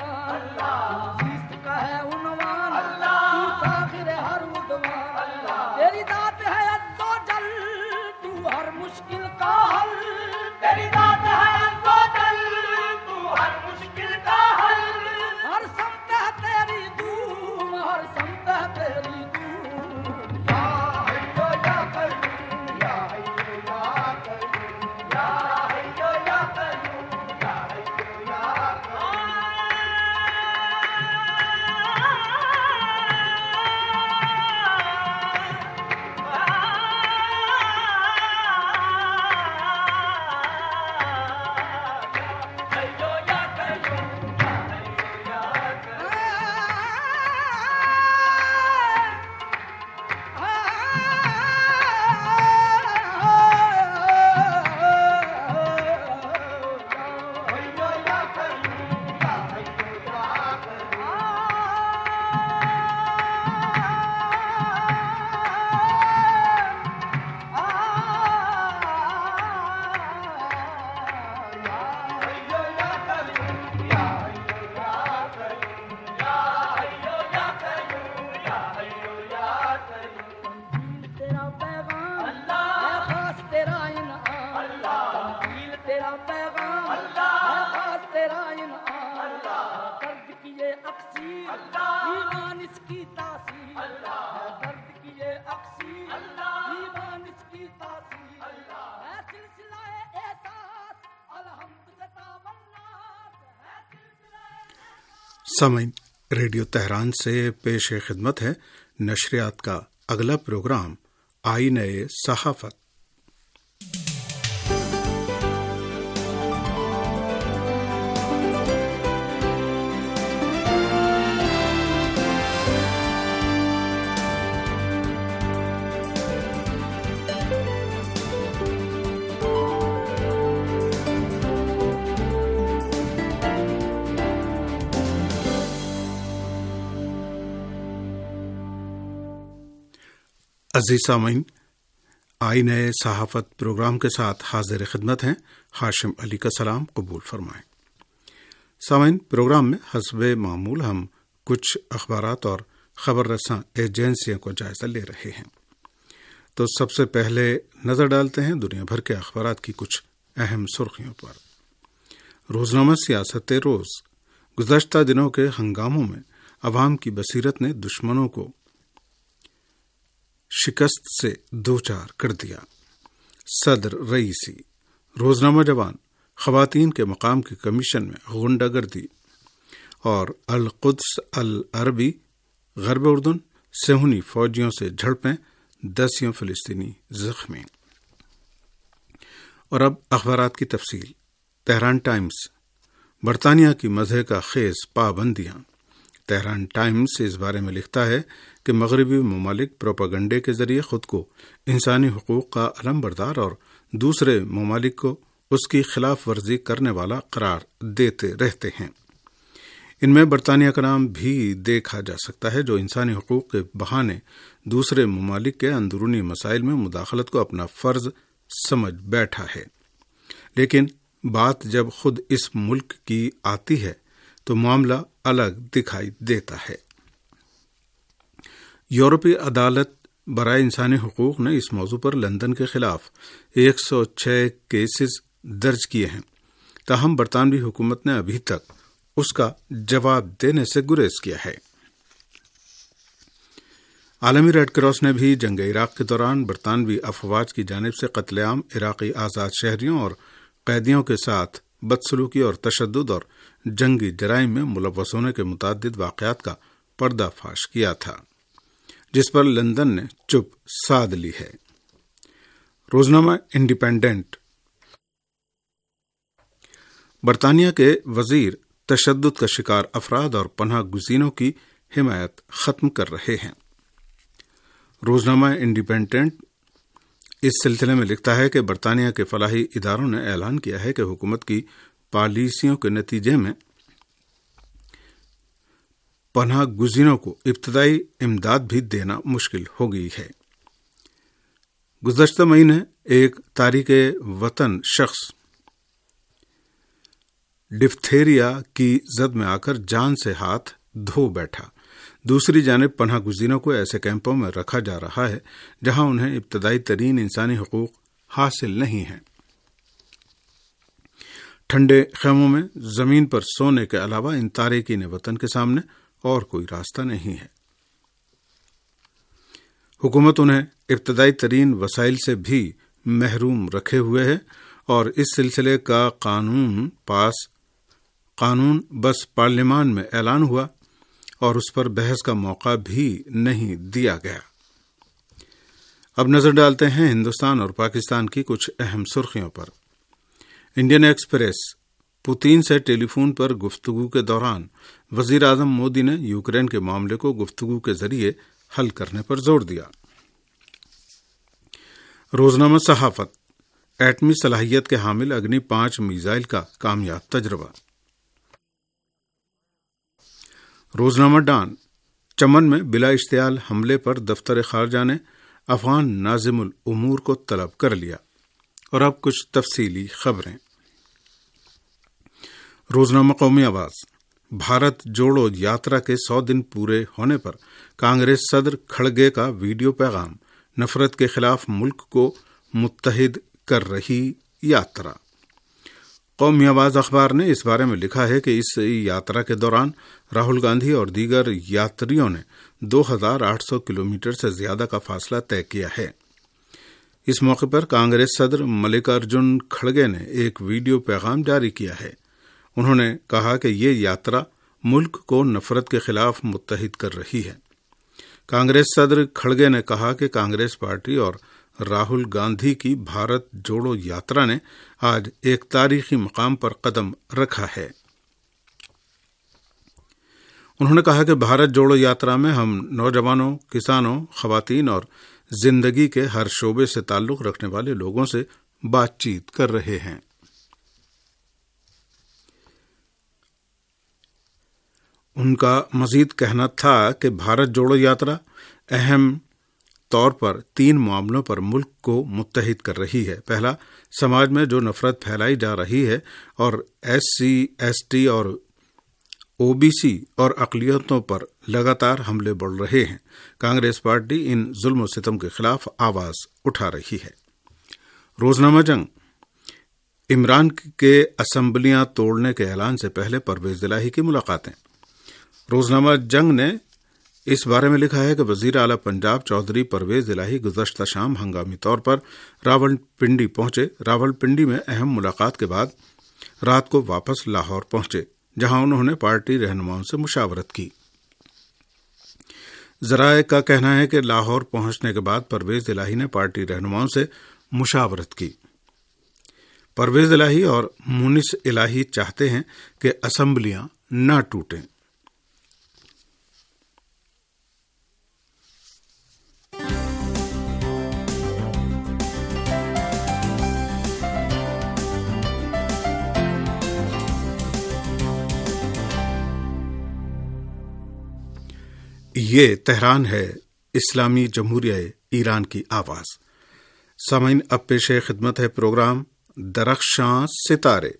اللہ سامعین، ریڈیو تہران سے پیش خدمت ہے نشریات کا اگلا پروگرام آئینہ صحافت۔ عزیز سامعین، آئینہ صحافت پروگرام کے ساتھ حاضر خدمت ہیں ہاشم علی کا سلام قبول فرمائیں۔ سامعین، پروگرام میں حسب معمول ہم کچھ اخبارات اور خبر رساں ایجنسیوں کو جائزہ لے رہے ہیں، تو سب سے پہلے نظر ڈالتے ہیں دنیا بھر کے اخبارات کی کچھ اہم سرخیوں پر۔ روزنامہ سیاست روز، گزشتہ دنوں کے ہنگاموں میں عوام کی بصیرت نے دشمنوں کو شکست سے دوچار کر دیا۔ صدر رئیسی، روزنامہ جوان، خواتین کے مقام کے کمیشن میں غنڈہ گردی، اور القدس العربی، غرب اردن، صہیونی فوجیوں سے جھڑپیں، دسیوں فلسطینی زخمی۔ اور اب اخبارات کی تفصیل۔ تہران ٹائمز، برطانیہ کی مزے کا خیز پابندیاں۔ تہران ٹائمز اس بارے میں لکھتا ہے کہ مغربی ممالک پروپیگنڈے کے ذریعے خود کو انسانی حقوق کا علم بردار اور دوسرے ممالک کو اس کی خلاف ورزی کرنے والا قرار دیتے رہتے ہیں۔ ان میں برطانیہ کا نام بھی دیکھا جا سکتا ہے، جو انسانی حقوق کے بہانے دوسرے ممالک کے اندرونی مسائل میں مداخلت کو اپنا فرض سمجھ بیٹھا ہے۔ لیکن بات جب خود اس ملک کی آتی ہے تو معاملہ الگ دکھائی دیتا ہے۔ یورپی عدالت برائے انسانی حقوق نے اس موضوع پر لندن کے خلاف ایک سو چھ کیسز درج کیے ہیں، تاہم برطانوی حکومت نے ابھی تک اس کا جواب دینے سے گریز کیا ہے۔ عالمی ریڈ کراس نے بھی جنگ عراق کے دوران برطانوی افواج کی جانب سے قتل عام عراقی آزاد شہریوں اور قیدیوں کے ساتھ بدسلوکی اور تشدد اور جنگی جرائم میں ملوث ہونے کے متعدد واقعات کا پردہ فاش کیا تھا، جس پر لندن نے چپ سادھ لی ہے۔ روزنامہ انڈیپینڈنٹ، برطانیہ کے وزیر تشدد کا شکار افراد اور پناہ گزینوں کی حمایت ختم کر رہے ہیں۔ روزنامہ انڈیپینڈنٹ اس سلسلے میں لکھتا ہے کہ برطانیہ کے فلاحی اداروں نے اعلان کیا ہے کہ حکومت کی پالیسیوں کے نتیجے میں پناہ گزینوں کو ابتدائی امداد بھی دینا مشکل ہو گئی ہے۔ گزشتہ مہینے ایک تارک وطن شخص ڈفتھیریا کی زد میں آ کر جان سے ہاتھ دھو بیٹھا۔ دوسری جانب پناہ گزینوں کو ایسے کیمپوں میں رکھا جا رہا ہے جہاں انہیں ابتدائی ترین انسانی حقوق حاصل نہیں ہیں۔ ٹھنڈے خیموں میں زمین پر سونے کے علاوہ ان تارکین وطن کے سامنے اور کوئی راستہ نہیں ہے۔ حکومت انہیں ابتدائی ترین وسائل سے بھی محروم رکھے ہوئے ہے، اور اس سلسلے کا قانون پاس قانون بس پارلیمان میں اعلان ہوا اور اس پر بحث کا موقع بھی نہیں دیا گیا۔ اب نظر ڈالتے ہیں ہندوستان اور پاکستان کی کچھ اہم سرخیوں پر۔ انڈین ایکسپریس، پوتین سے ٹیلی فون پر گفتگو کے دوران وزیر اعظم مودی نے یوکرین کے معاملے کو گفتگو کے ذریعے حل کرنے پر زور دیا۔ روزنامہ صحافت، ایٹمی صلاحیت کے حامل اگنی پانچ میزائل کا کامیاب تجربہ۔ روزنامہ ڈان، چمن میں بلا اشتعال حملے پر دفتر خارجہ نے افغان ناظم الامور کو طلب کر لیا۔ اور اب کچھ تفصیلی خبریں۔ روزنامہ قومی آواز، بھارت جوڑو یاترا کے سو دن پورے ہونے پر کانگریس صدر کھڑگے کا ویڈیو پیغام، نفرت کے خلاف ملک کو متحد کر رہی یاترا۔ قومی آواز اخبار نے اس بارے میں لکھا ہے کہ اس یاترا کے دوران راہل گاندھی اور دیگر یاتریوں نے دو ہزار آٹھ سو کلومیٹر سے زیادہ کا فاصلہ طے کیا ہے۔ اس موقع پر کانگریس صدر ملکارجن کھڑگے نے ایک ویڈیو پیغام جاری کیا ہے۔ انہوں نے کہا کہ یہ یاترا ملک کو نفرت کے خلاف متحد کر رہی ہے۔ کانگریس صدر کھڑگے نے کہا کہ کانگریس پارٹی اور راہل گاندھی کی بھارت جوڑو یاترا نے آج ایک تاریخی مقام پر قدم رکھا ہے۔ انہوں نے کہا کہ بھارت جوڑو یاترا میں ہم نوجوانوں، کسانوں، خواتین اور زندگی کے ہر شعبے سے تعلق رکھنے والے لوگوں سے بات چیت کر رہے ہیں۔ ان کا مزید کہنا تھا کہ بھارت جوڑو یاترا اہم طور پر تین معاملوں پر ملک کو متحد کر رہی ہے۔ پہلا، سماج میں جو نفرت پھیلائی جا رہی ہے اور ایس سی، ایس ٹی اور او بی سی اور اقلیتوں پر لگاتار حملے بڑھ رہے ہیں، کانگریس پارٹی ان ظلم و ستم کے خلاف آواز اٹھا رہی ہے۔ روزنامہ جنگ عمران کے اسمبلیاں توڑنے کے اعلان سے پہلے پرویز الہی کی ملاقاتیں۔ روزنامہ جنگ نے اس بارے میں لکھا ہے کہ وزیر اعلی پنجاب چودھری پرویز الہی گزشتہ شام ہنگامی طور پر راول پنڈی پہنچے۔ راول پنڈی میں اہم ملاقات کے بعد رات کو واپس لاہور پہنچے، جہاں انہوں نے پارٹی رہنماؤں سے مشاورت کی۔ ذرائع کا کہنا ہے کہ لاہور پہنچنے کے بعد پرویز الہی نے پارٹی رہنماؤں سے مشاورت کی۔ پرویز الہی اور مونس الہی چاہتے ہیں کہ اسمبلیاں نہ ٹوٹیں۔ یہ تہران ہے، اسلامی جمہوریہ ایران کی آواز۔ سامعین، اب پیش خدمت ہے پروگرام درخشاں ستارے۔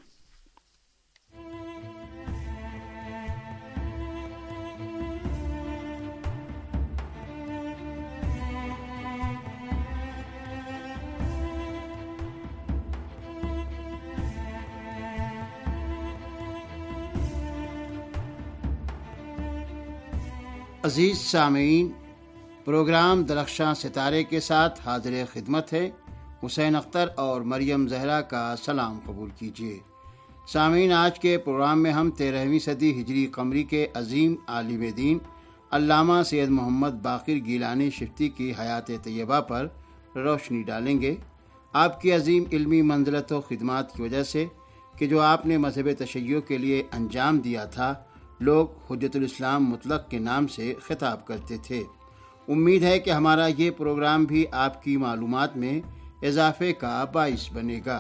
عزیز سامعین، پروگرام درخشاں ستارے کے ساتھ حاضر خدمت ہے۔ حسین اختر اور مریم زہرا کا سلام قبول کیجیے۔ سامعین، آج کے پروگرام میں ہم تیرہویں صدی ہجری قمری کے عظیم عالم دین علامہ سید محمد باقر گیلانی چشتی کی حیات طیبہ پر روشنی ڈالیں گے۔ آپ کی عظیم علمی منزلت و خدمات کی وجہ سے کہ جو آپ نے مذہب تشیع کے لیے انجام دیا تھا، لوگ حجت الاسلام مطلق کے نام سے خطاب کرتے تھے۔ امید ہے کہ ہمارا یہ پروگرام بھی آپ کی معلومات میں اضافے کا باعث بنے گا۔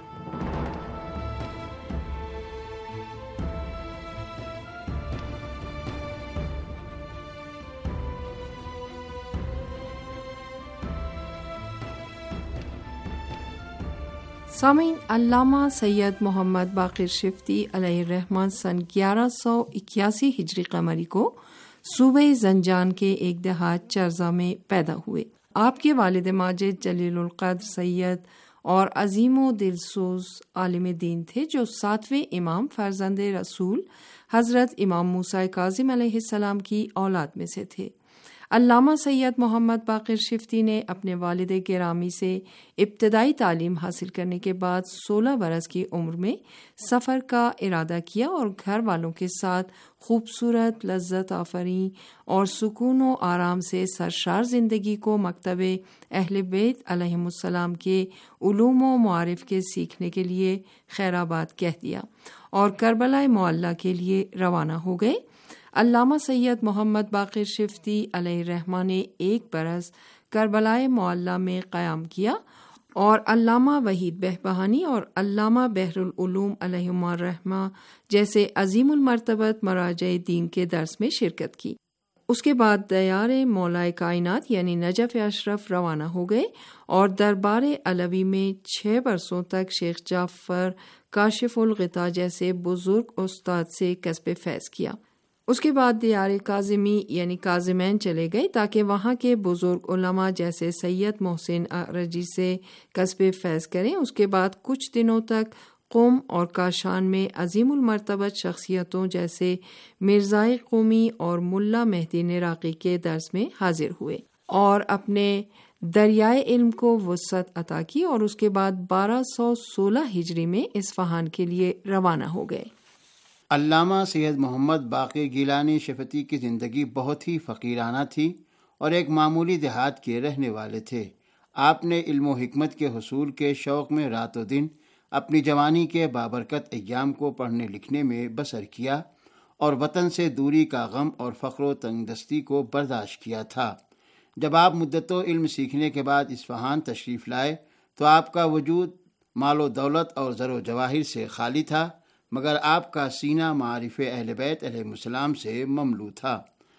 سامعین، علامہ سید محمد باقر چشتی علیہ الرحمن سن گیارہ سو اکیاسی ہجری قمری کو صوبہ زنجان کے ایک دیہات چرزا میں پیدا ہوئے۔ آپ کے والد ماجد جلیل القدر سید اور عظیم و دلسوز عالم دین تھے، جو ساتویں امام فرزند رسول حضرت امام موسیٰ کاظم علیہ السلام کی اولاد میں سے تھے۔ علامہ سید محمد باقر چشتی نے اپنے والد گرامی سے ابتدائی تعلیم حاصل کرنے کے بعد سولہ برس کی عمر میں سفر کا ارادہ کیا اور گھر والوں کے ساتھ خوبصورت، لذت آفریں اور سکون و آرام سے سرشار زندگی کو مکتب اہل بیت علیہم السلام کے علوم و معارف کے سیکھنے کے لیے خیر آباد کہہ دیا اور کربلا معلیٰ کے لیے روانہ ہو گئے۔ علامہ سید محمد باقر چشتی علیہ الرحمن نے ایک برس کربلا معلیٰ میں قیام کیا اور علامہ وحید بہبہانی اور علامہ بحر العلوم علیہم الرحمہ جیسے عظیم المرتبت مراجع دین کے درس میں شرکت کی۔ اس کے بعد دیار مولائے کائنات یعنی نجف اشرف روانہ ہو گئے اور دربار علوی میں چھ برسوں تک شیخ جعفر کاشف الغطا جیسے بزرگ استاد سے کسب فیض کیا۔ اس کے بعد دیار کاظمی یعنی کاظمین چلے گئے تاکہ وہاں کے بزرگ علماء جیسے سید محسن اعرجی سے کسب فیض کریں۔ اس کے بعد کچھ دنوں تک قم اور کاشان میں عظیم المرتبت شخصیتوں جیسے مرزائے قومی اور ملا مہدی نراقی کے درس میں حاضر ہوئے اور اپنے دریائے علم کو وسعت عطا کی اور اس کے بعد بارہ سو سولہ ہجری میں اصفہان کے لیے روانہ ہو گئے۔ علامہ سید محمد باقر گیلانی شفتی کی زندگی بہت ہی فقیرانہ تھی اور ایک معمولی دیہات کے رہنے والے تھے۔ آپ نے علم و حکمت کے حصول کے شوق میں رات و دن اپنی جوانی کے بابرکت ایام کو پڑھنے لکھنے میں بسر کیا اور وطن سے دوری کا غم اور فقر و تنگ دستی کو برداشت کیا تھا۔ جب آپ مدت و علم سیکھنے کے بعد اصفہان تشریف لائے تو آپ کا وجود مال و دولت اور زر و جواہر سے خالی تھا، مگر آپ کا سینہ معارف اہل بیت علیہ السلام سے مملو تھا۔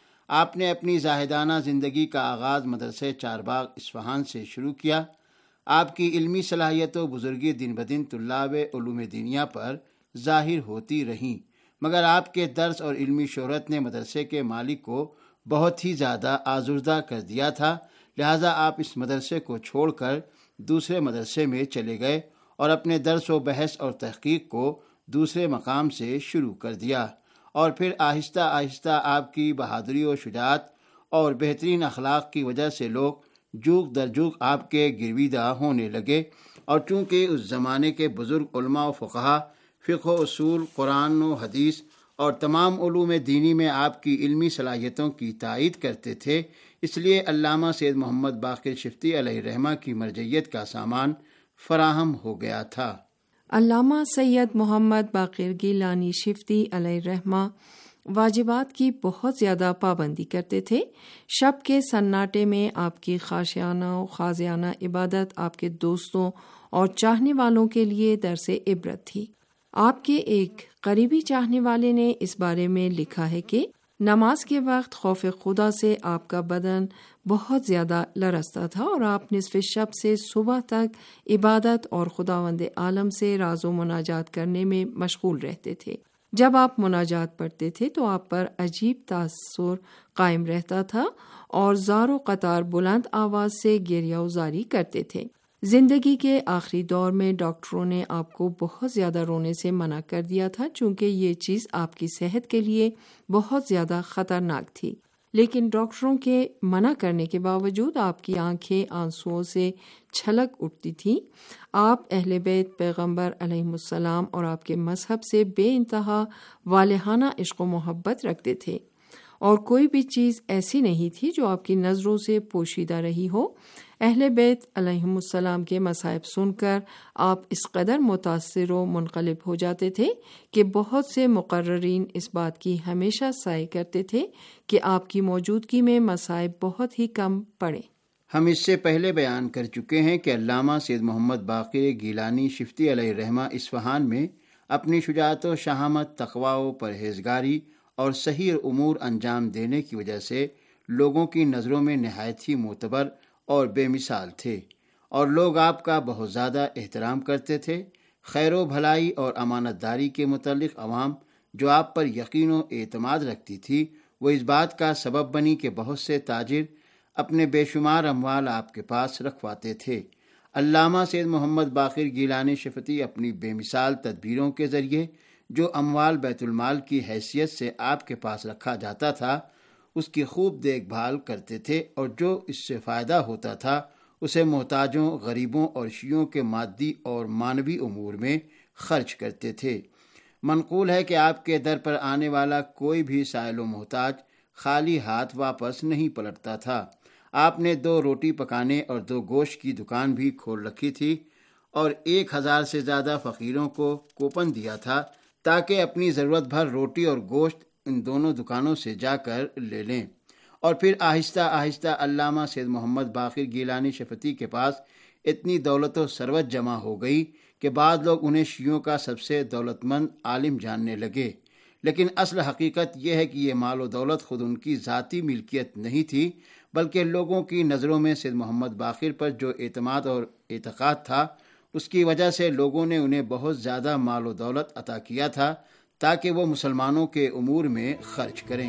آپ نے اپنی زاہدانہ زندگی کا آغاز مدرسہ چارباغ اصفہان سے شروع کیا۔ آپ کی علمی صلاحیت و بزرگی دن بدن طلاب علوم دینیہ پر ظاہر ہوتی رہیں، مگر آپ کے درس اور علمی شہرت نے مدرسے کے مالک کو بہت ہی زیادہ آزردہ کر دیا تھا، لہٰذا آپ اس مدرسے کو چھوڑ کر دوسرے مدرسے میں چلے گئے اور اپنے درس و بحث اور تحقیق کو دوسرے مقام سے شروع کر دیا، اور پھر آہستہ آہستہ آپ کی بہادری و شجاعت اور بہترین اخلاق کی وجہ سے لوگ جوگ در جوگ آپ کے گرویدہ ہونے لگے، اور چونکہ اس زمانے کے بزرگ علماء و فقہا فقہ و اصول، قرآن و حدیث اور تمام علوم دینی میں آپ کی علمی صلاحیتوں کی تائید کرتے تھے، اس لیے علامہ سید محمد باقر شفتی علیہ الرحمہ کی مرجعیت کا سامان فراہم ہو گیا تھا۔ علامہ سید محمد باقر گیلانی شفتی علیہ الرحمہ واجبات کی بہت زیادہ پابندی کرتے تھے۔ شب کے سناٹے میں آپ کی خاشعانہ و خاضعانہ عبادت آپ کے دوستوں اور چاہنے والوں کے لیے درس عبرت تھی۔ آپ کے ایک قریبی چاہنے والے نے اس بارے میں لکھا ہے کہ نماز کے وقت خوف خدا سے آپ کا بدن بہت زیادہ لرزتا تھا اور آپ نصف شب سے صبح تک عبادت اور خداوند عالم سے راز و مناجات کرنے میں مشغول رہتے تھے۔ جب آپ مناجات پڑھتے تھے تو آپ پر عجیب تاثر قائم رہتا تھا اور زار و قطار بلند آواز سے گریہ وزاری کرتے تھے۔ زندگی کے آخری دور میں ڈاکٹروں نے آپ کو بہت زیادہ رونے سے منع کر دیا تھا، چونکہ یہ چیز آپ کی صحت کے لیے بہت زیادہ خطرناک تھی، لیکن ڈاکٹروں کے منع کرنے کے باوجود آپ کی آنکھیں آنسوؤں سے چھلک اٹھتی تھیں۔ آپ اہل بیت پیغمبر علیہ السلام اور آپ کے مذہب سے بے انتہا والہانہ عشق و محبت رکھتے تھے، اور کوئی بھی چیز ایسی نہیں تھی جو آپ کی نظروں سے پوشیدہ رہی ہو۔ اہل بیت علیہ السلام کے مصائب سن کر آپ اس قدر متاثر و منقلب ہو جاتے تھے کہ بہت سے مقررین اس بات کی ہمیشہ سعی کرتے تھے کہ آپ کی موجودگی میں مصائب بہت ہی کم پڑے۔ ہم اس سے پہلے بیان کر چکے ہیں کہ علامہ سید محمد باقر گیلانی شفتی علیہ الرحمہ اصفہان میں اپنی شجاعت و شہامت، تقویٰ و پرہیزگاری اور صحیح امور انجام دینے کی وجہ سے لوگوں کی نظروں میں نہایت ہی معتبر اور بے مثال تھے، اور لوگ آپ کا بہت زیادہ احترام کرتے تھے۔ خیر و بھلائی اور امانت داری کے متعلق عوام جو آپ پر یقین و اعتماد رکھتی تھی، وہ اس بات کا سبب بنی کہ بہت سے تاجر اپنے بے شمار اموال آپ کے پاس رکھواتے تھے۔ علامہ سید محمد باقر گیلانی شفتی اپنی بے مثال تدبیروں کے ذریعے جو اموال بیت المال کی حیثیت سے آپ کے پاس رکھا جاتا تھا اس کی خوب دیکھ بھال کرتے تھے، اور جو اس سے فائدہ ہوتا تھا اسے محتاجوں، غریبوں اور شیعوں کے مادی اور معنوی امور میں خرچ کرتے تھے۔ منقول ہے کہ آپ کے در پر آنے والا کوئی بھی سائل و محتاج خالی ہاتھ واپس نہیں پلٹتا تھا۔ آپ نے دو روٹی پکانے اور دو گوشت کی دکان بھی کھول رکھی تھی، اور ایک ہزار سے زیادہ فقیروں کو کوپن دیا تھا تاکہ اپنی ضرورت بھر روٹی اور گوشت ان دونوں دکانوں سے جا کر لے لیں۔ اور پھر آہستہ آہستہ علامہ سید محمد باقر گیلانی شفتی کے پاس اتنی دولت و ثروت جمع ہو گئی کہ بعض لوگ انہیں شیعوں کا سب سے دولت مند عالم جاننے لگے، لیکن اصل حقیقت یہ ہے کہ یہ مال و دولت خود ان کی ذاتی ملکیت نہیں تھی، بلکہ لوگوں کی نظروں میں سید محمد باقر پر جو اعتماد اور اعتقاد تھا اس کی وجہ سے لوگوں نے انہیں بہت زیادہ مال و دولت عطا کیا تھا تاکہ وہ مسلمانوں کے امور میں خرچ کریں۔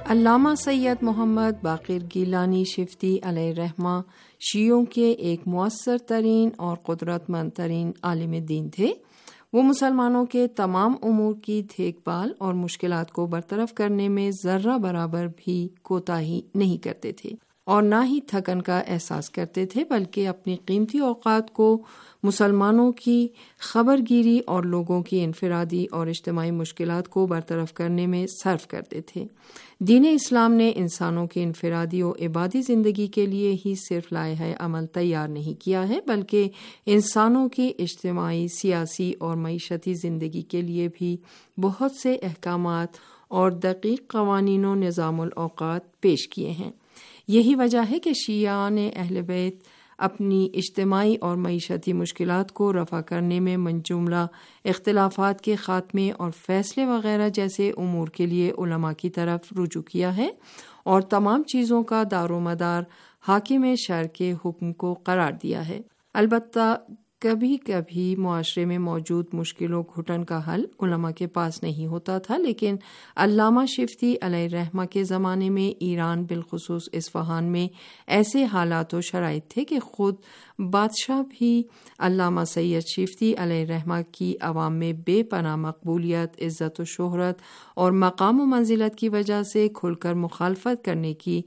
علامہ سید محمد باقر گیلانی شفتی علیہ الرحمہ شیعوں کے ایک مؤثر ترین اور قدرت مند ترین عالم دین تھے۔ وہ مسلمانوں کے تمام امور کی دیکھ بھال اور مشکلات کو برطرف کرنے میں ذرہ برابر بھی کوتاہی نہیں کرتے تھے اور نہ ہی تھکن کا احساس کرتے تھے، بلکہ اپنی قیمتی اوقات کو مسلمانوں کی خبر گیری اور لوگوں کی انفرادی اور اجتماعی مشکلات کو برطرف کرنے میں صرف کرتے تھے۔ دین اسلام نے انسانوں کی انفرادی و عبادی زندگی کے لیے ہی صرف لائحہ عمل تیار نہیں کیا ہے، بلکہ انسانوں کی اجتماعی، سیاسی اور معیشتی زندگی کے لیے بھی بہت سے احکامات اور دقیق قوانین و نظام الاوقات پیش کیے ہیں۔ یہی وجہ ہے کہ شیعان اہل بیت اپنی اجتماعی اور معیشتی مشکلات کو رفع کرنے میں من جملہ اختلافات کے خاتمے اور فیصلے وغیرہ جیسے امور کے لیے علماء کی طرف رجوع کیا ہے اور تمام چیزوں کا دار و مدار حاکم شرع کے حکم کو قرار دیا ہے۔ البتہ کبھی کبھی معاشرے میں موجود مشکلوں گھٹن کا حل علماء کے پاس نہیں ہوتا تھا، لیکن علامہ شفتی علیہ الرحمہ کے زمانے میں ایران بالخصوص اصفہان میں ایسے حالات و شرائط تھے کہ خود بادشاہ بھی علامہ سید شفتی علیہ الرحمہ کی عوام میں بے پناہ مقبولیت، عزت و شہرت اور مقام و منزلت کی وجہ سے کھل کر مخالفت کرنے کی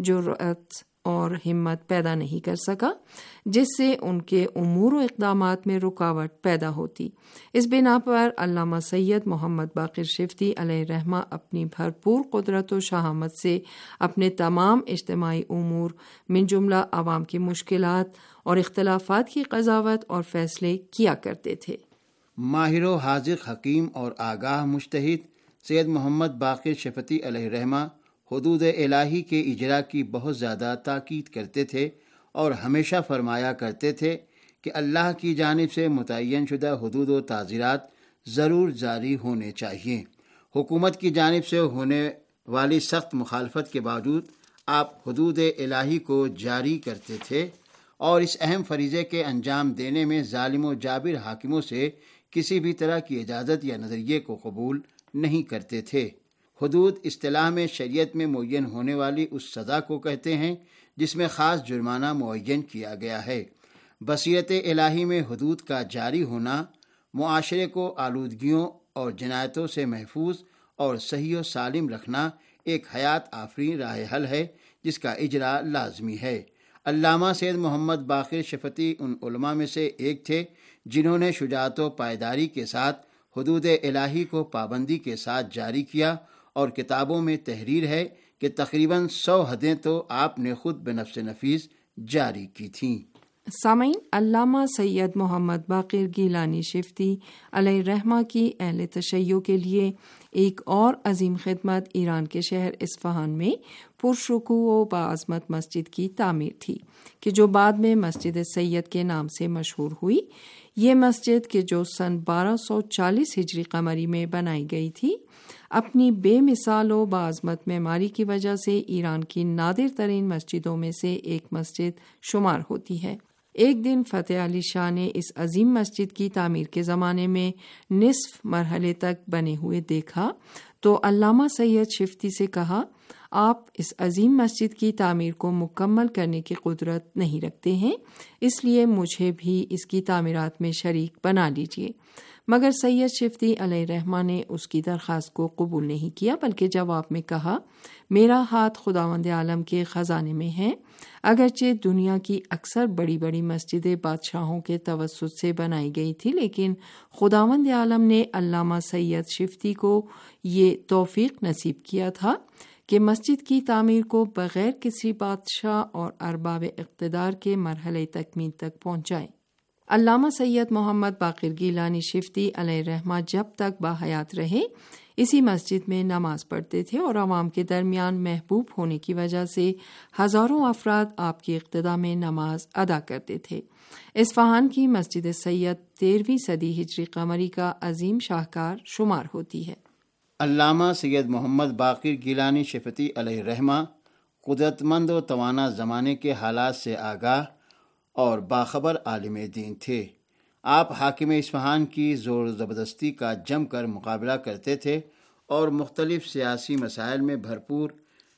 جرأت اور ہمت پیدا نہیں کر سکا، جس سے ان کے امور و اقدامات میں رکاوٹ پیدا ہوتی۔ اس بنا پر علامہ سید محمد باقر شفتی علیہ الرحمہ اپنی بھرپور قدرت و شہامت سے اپنے تمام اجتماعی امور من جملہ عوام کی مشکلات اور اختلافات کی قضاوت اور فیصلے کیا کرتے تھے۔ ماہر و حاذق حکیم اور آگاہ مجتہد سید محمد باقر شفتی علیہ الرحمہ حدود الہی کے اجرا کی بہت زیادہ تاکید کرتے تھے اور ہمیشہ فرمایا کرتے تھے کہ اللہ کی جانب سے متعین شدہ حدود و تعزیرات ضرور جاری ہونے چاہیے۔ حکومت کی جانب سے ہونے والی سخت مخالفت کے باوجود آپ حدود الہی کو جاری کرتے تھے اور اس اہم فریضے کے انجام دینے میں ظالم و جابر حاکموں سے کسی بھی طرح کی اجازت یا نظریے کو قبول نہیں کرتے تھے۔ حدود اصطلاح میں شریعت میں معین ہونے والی اس سزا کو کہتے ہیں جس میں خاص جرمانہ معین کیا گیا ہے۔ بصیرت الہی میں حدود کا جاری ہونا معاشرے کو آلودگیوں اور جنایتوں سے محفوظ اور صحیح و سالم رکھنا ایک حیات آفرین راہ حل ہے جس کا اجرا لازمی ہے۔ علامہ سید محمد باقر شفتی ان علماء میں سے ایک تھے جنہوں نے شجاعت و پائیداری کے ساتھ حدود الہی کو پابندی کے ساتھ جاری کیا، اور کتابوں میں تحریر ہے کہ تقریباً سو حدیں تو آپ نے خود بنفس نفیس جاری کی تھیں۔ سامعین، علامہ سید محمد باقر گیلانی شفتی علیہ الرحمہ کی اہل تشیع کے لیے ایک اور عظیم خدمت ایران کے شہر اصفہان میں پرشکوہ و باعظمت مسجد کی تعمیر تھی کہ جو بعد میں مسجد سید کے نام سے مشہور ہوئی۔ یہ مسجد کہ جو سن بارہ سو چالیس ہجری قمری میں بنائی گئی تھی، اپنی بے مثال و باعظمت معماری کی وجہ سے ایران کی نادر ترین مسجدوں میں سے ایک مسجد شمار ہوتی ہے۔ ایک دن فتح علی شاہ نے اس عظیم مسجد کی تعمیر کے زمانے میں نصف مرحلے تک بنے ہوئے دیکھا تو علامہ سید شفتی سے کہا، آپ اس عظیم مسجد کی تعمیر کو مکمل کرنے کی قدرت نہیں رکھتے ہیں، اس لیے مجھے بھی اس کی تعمیرات میں شریک بنا لیجیے۔ مگر سید شفتی علیہ الرحمہ نے اس کی درخواست کو قبول نہیں کیا، بلکہ جواب میں کہا، میرا ہاتھ خداوند عالم کے خزانے میں ہے۔ اگرچہ دنیا کی اکثر بڑی بڑی مسجدیں بادشاہوں کے توسط سے بنائی گئی تھی، لیکن خداوند عالم نے علامہ سید شفتی کو یہ توفیق نصیب کیا تھا کہ مسجد کی تعمیر کو بغیر کسی بادشاہ اور ارباب اقتدار کے مرحلے تکمیل تک پہنچائے۔ علامہ سید محمد باقر گیلانی شفتی علیہ الرحمہ جب تک باحیات رہے اسی مسجد میں نماز پڑھتے تھے اور عوام کے درمیان محبوب ہونے کی وجہ سے ہزاروں افراد آپ کی اقتداء میں نماز ادا کرتے تھے۔ اصفہان کی مسجد سید تیرہویں صدی ہجری قمری کا عظیم شاہکار شمار ہوتی ہے۔ علامہ سید محمد باقر گیلانی شفتی علیہ الرحمہ قدرت مند و توانا زمانے کے حالات سے آگاہ اور باخبر عالم دین تھے۔ آپ حاکم اصفہان کی زور زبردستی کا جم کر مقابلہ کرتے تھے اور مختلف سیاسی مسائل میں بھرپور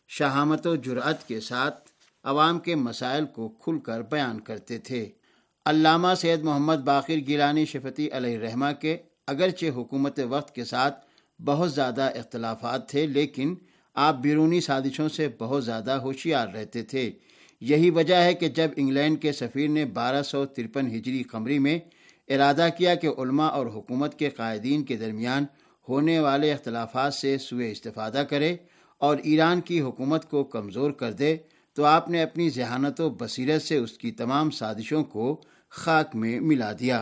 شہامت و جرأت کے ساتھ عوام کے مسائل کو کھل کر بیان کرتے تھے۔ علامہ سید محمد باقر گیلانی شفتی علیہ الرحمہ کے اگرچہ حکومت وقت کے ساتھ بہت زیادہ اختلافات تھے، لیکن آپ بیرونی سازشوں سے بہت زیادہ ہوشیار رہتے تھے۔ یہی وجہ ہے کہ جب انگلینڈ کے سفیر نے بارہ سو ترپن ہجری قمری میں ارادہ کیا کہ علماء اور حکومت کے قائدین کے درمیان ہونے والے اختلافات سے سوء استفادہ کرے اور ایران کی حکومت کو کمزور کر دے، تو آپ نے اپنی ذہانت و بصیرت سے اس کی تمام سازشوں کو خاک میں ملا دیا۔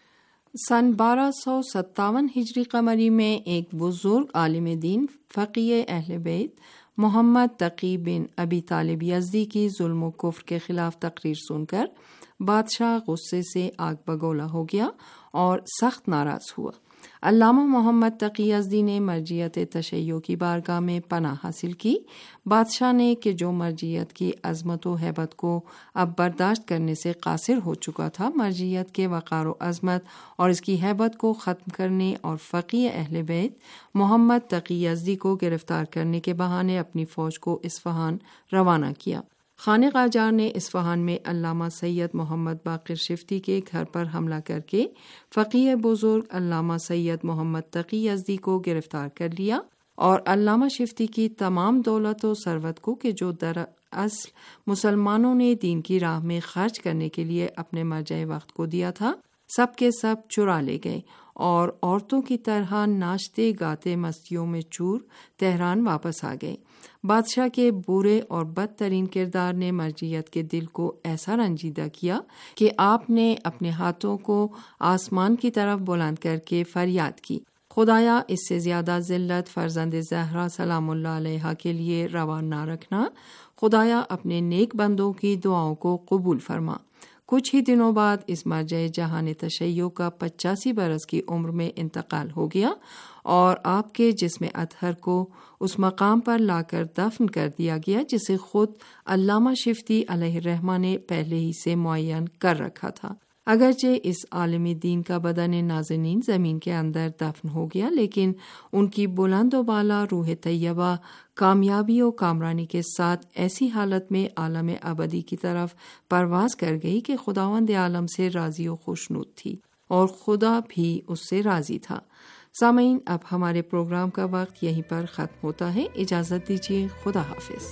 سن بارہ سو ستاون ہجری قمری میں ایک بزرگ عالم دین فقیہ اہل بیت محمد تقی بن ابی طالب یزدی کی ظلم و کفر کے خلاف تقریر سن کر بادشاہ غصے سے آگ بگولا ہو گیا اور سخت ناراض ہوا۔ علامہ محمد تقی یزدی نے مرجعیت تشیع کی بارگاہ میں پناہ حاصل کی۔ بادشاہ نے کہ جو مرجعیت کی عظمت و ہیبت کو اب برداشت کرنے سے قاصر ہو چکا تھا، مرجعیت کے وقار و عظمت اور اس کی ہیبت کو ختم کرنے اور فقیہ اہل بیت محمد تقی یزدی کو گرفتار کرنے کے بہانے اپنی فوج کو اصفہان روانہ کیا۔ خانہ قاجار نے اصفہان میں علامہ سید محمد باقر شفتی کے گھر پر حملہ کر کے فقیہ بزرگ علامہ سید محمد تقی یزدی کو گرفتار کر لیا اور علامہ شفتی کی تمام دولت و ثروت کو کہ جو دراصل مسلمانوں نے دین کی راہ میں خرچ کرنے کے لیے اپنے مرجع وقت کو دیا تھا، سب کے سب چرا لے گئے اور عورتوں کی طرح ناچتے گاتے مستیوں میں چور تہران واپس آ گئے۔ بادشاہ کے برے اور بدترین کردار نے مرجعیت کے دل کو ایسا رنجیدہ کیا کہ آپ نے اپنے ہاتھوں کو آسمان کی طرف بلند کر کے فریاد کی، خدایا اس سے زیادہ ذلت فرزند زہرا سلام اللہ علیہا کے لیے روا نہ رکھنا، خدایا اپنے نیک بندوں کی دعاؤں کو قبول فرما۔ کچھ ہی دنوں بعد اس مرجع جہان تشیع کا پچاسی برس کی عمر میں انتقال ہو گیا اور آپ کے جسم اطہر کو اس مقام پر لا کر دفن کر دیا گیا جسے خود علامہ شفتی علیہ الرحمہ نے پہلے ہی سے معین کر رکھا تھا۔ اگرچہ اس عالمی دین کا بدن نازنین زمین کے اندر دفن ہو گیا، لیکن ان کی بلند و بالا روح طیبہ کامیابی و کامرانی کے ساتھ ایسی حالت میں عالم ابدی کی طرف پرواز کر گئی کہ خداوند عالم سے راضی و خوشنود تھی اور خدا بھی اس سے راضی تھا۔ سامعین، اب ہمارے پروگرام کا وقت یہیں پر ختم ہوتا ہے۔ اجازت دیجیے، خدا حافظ۔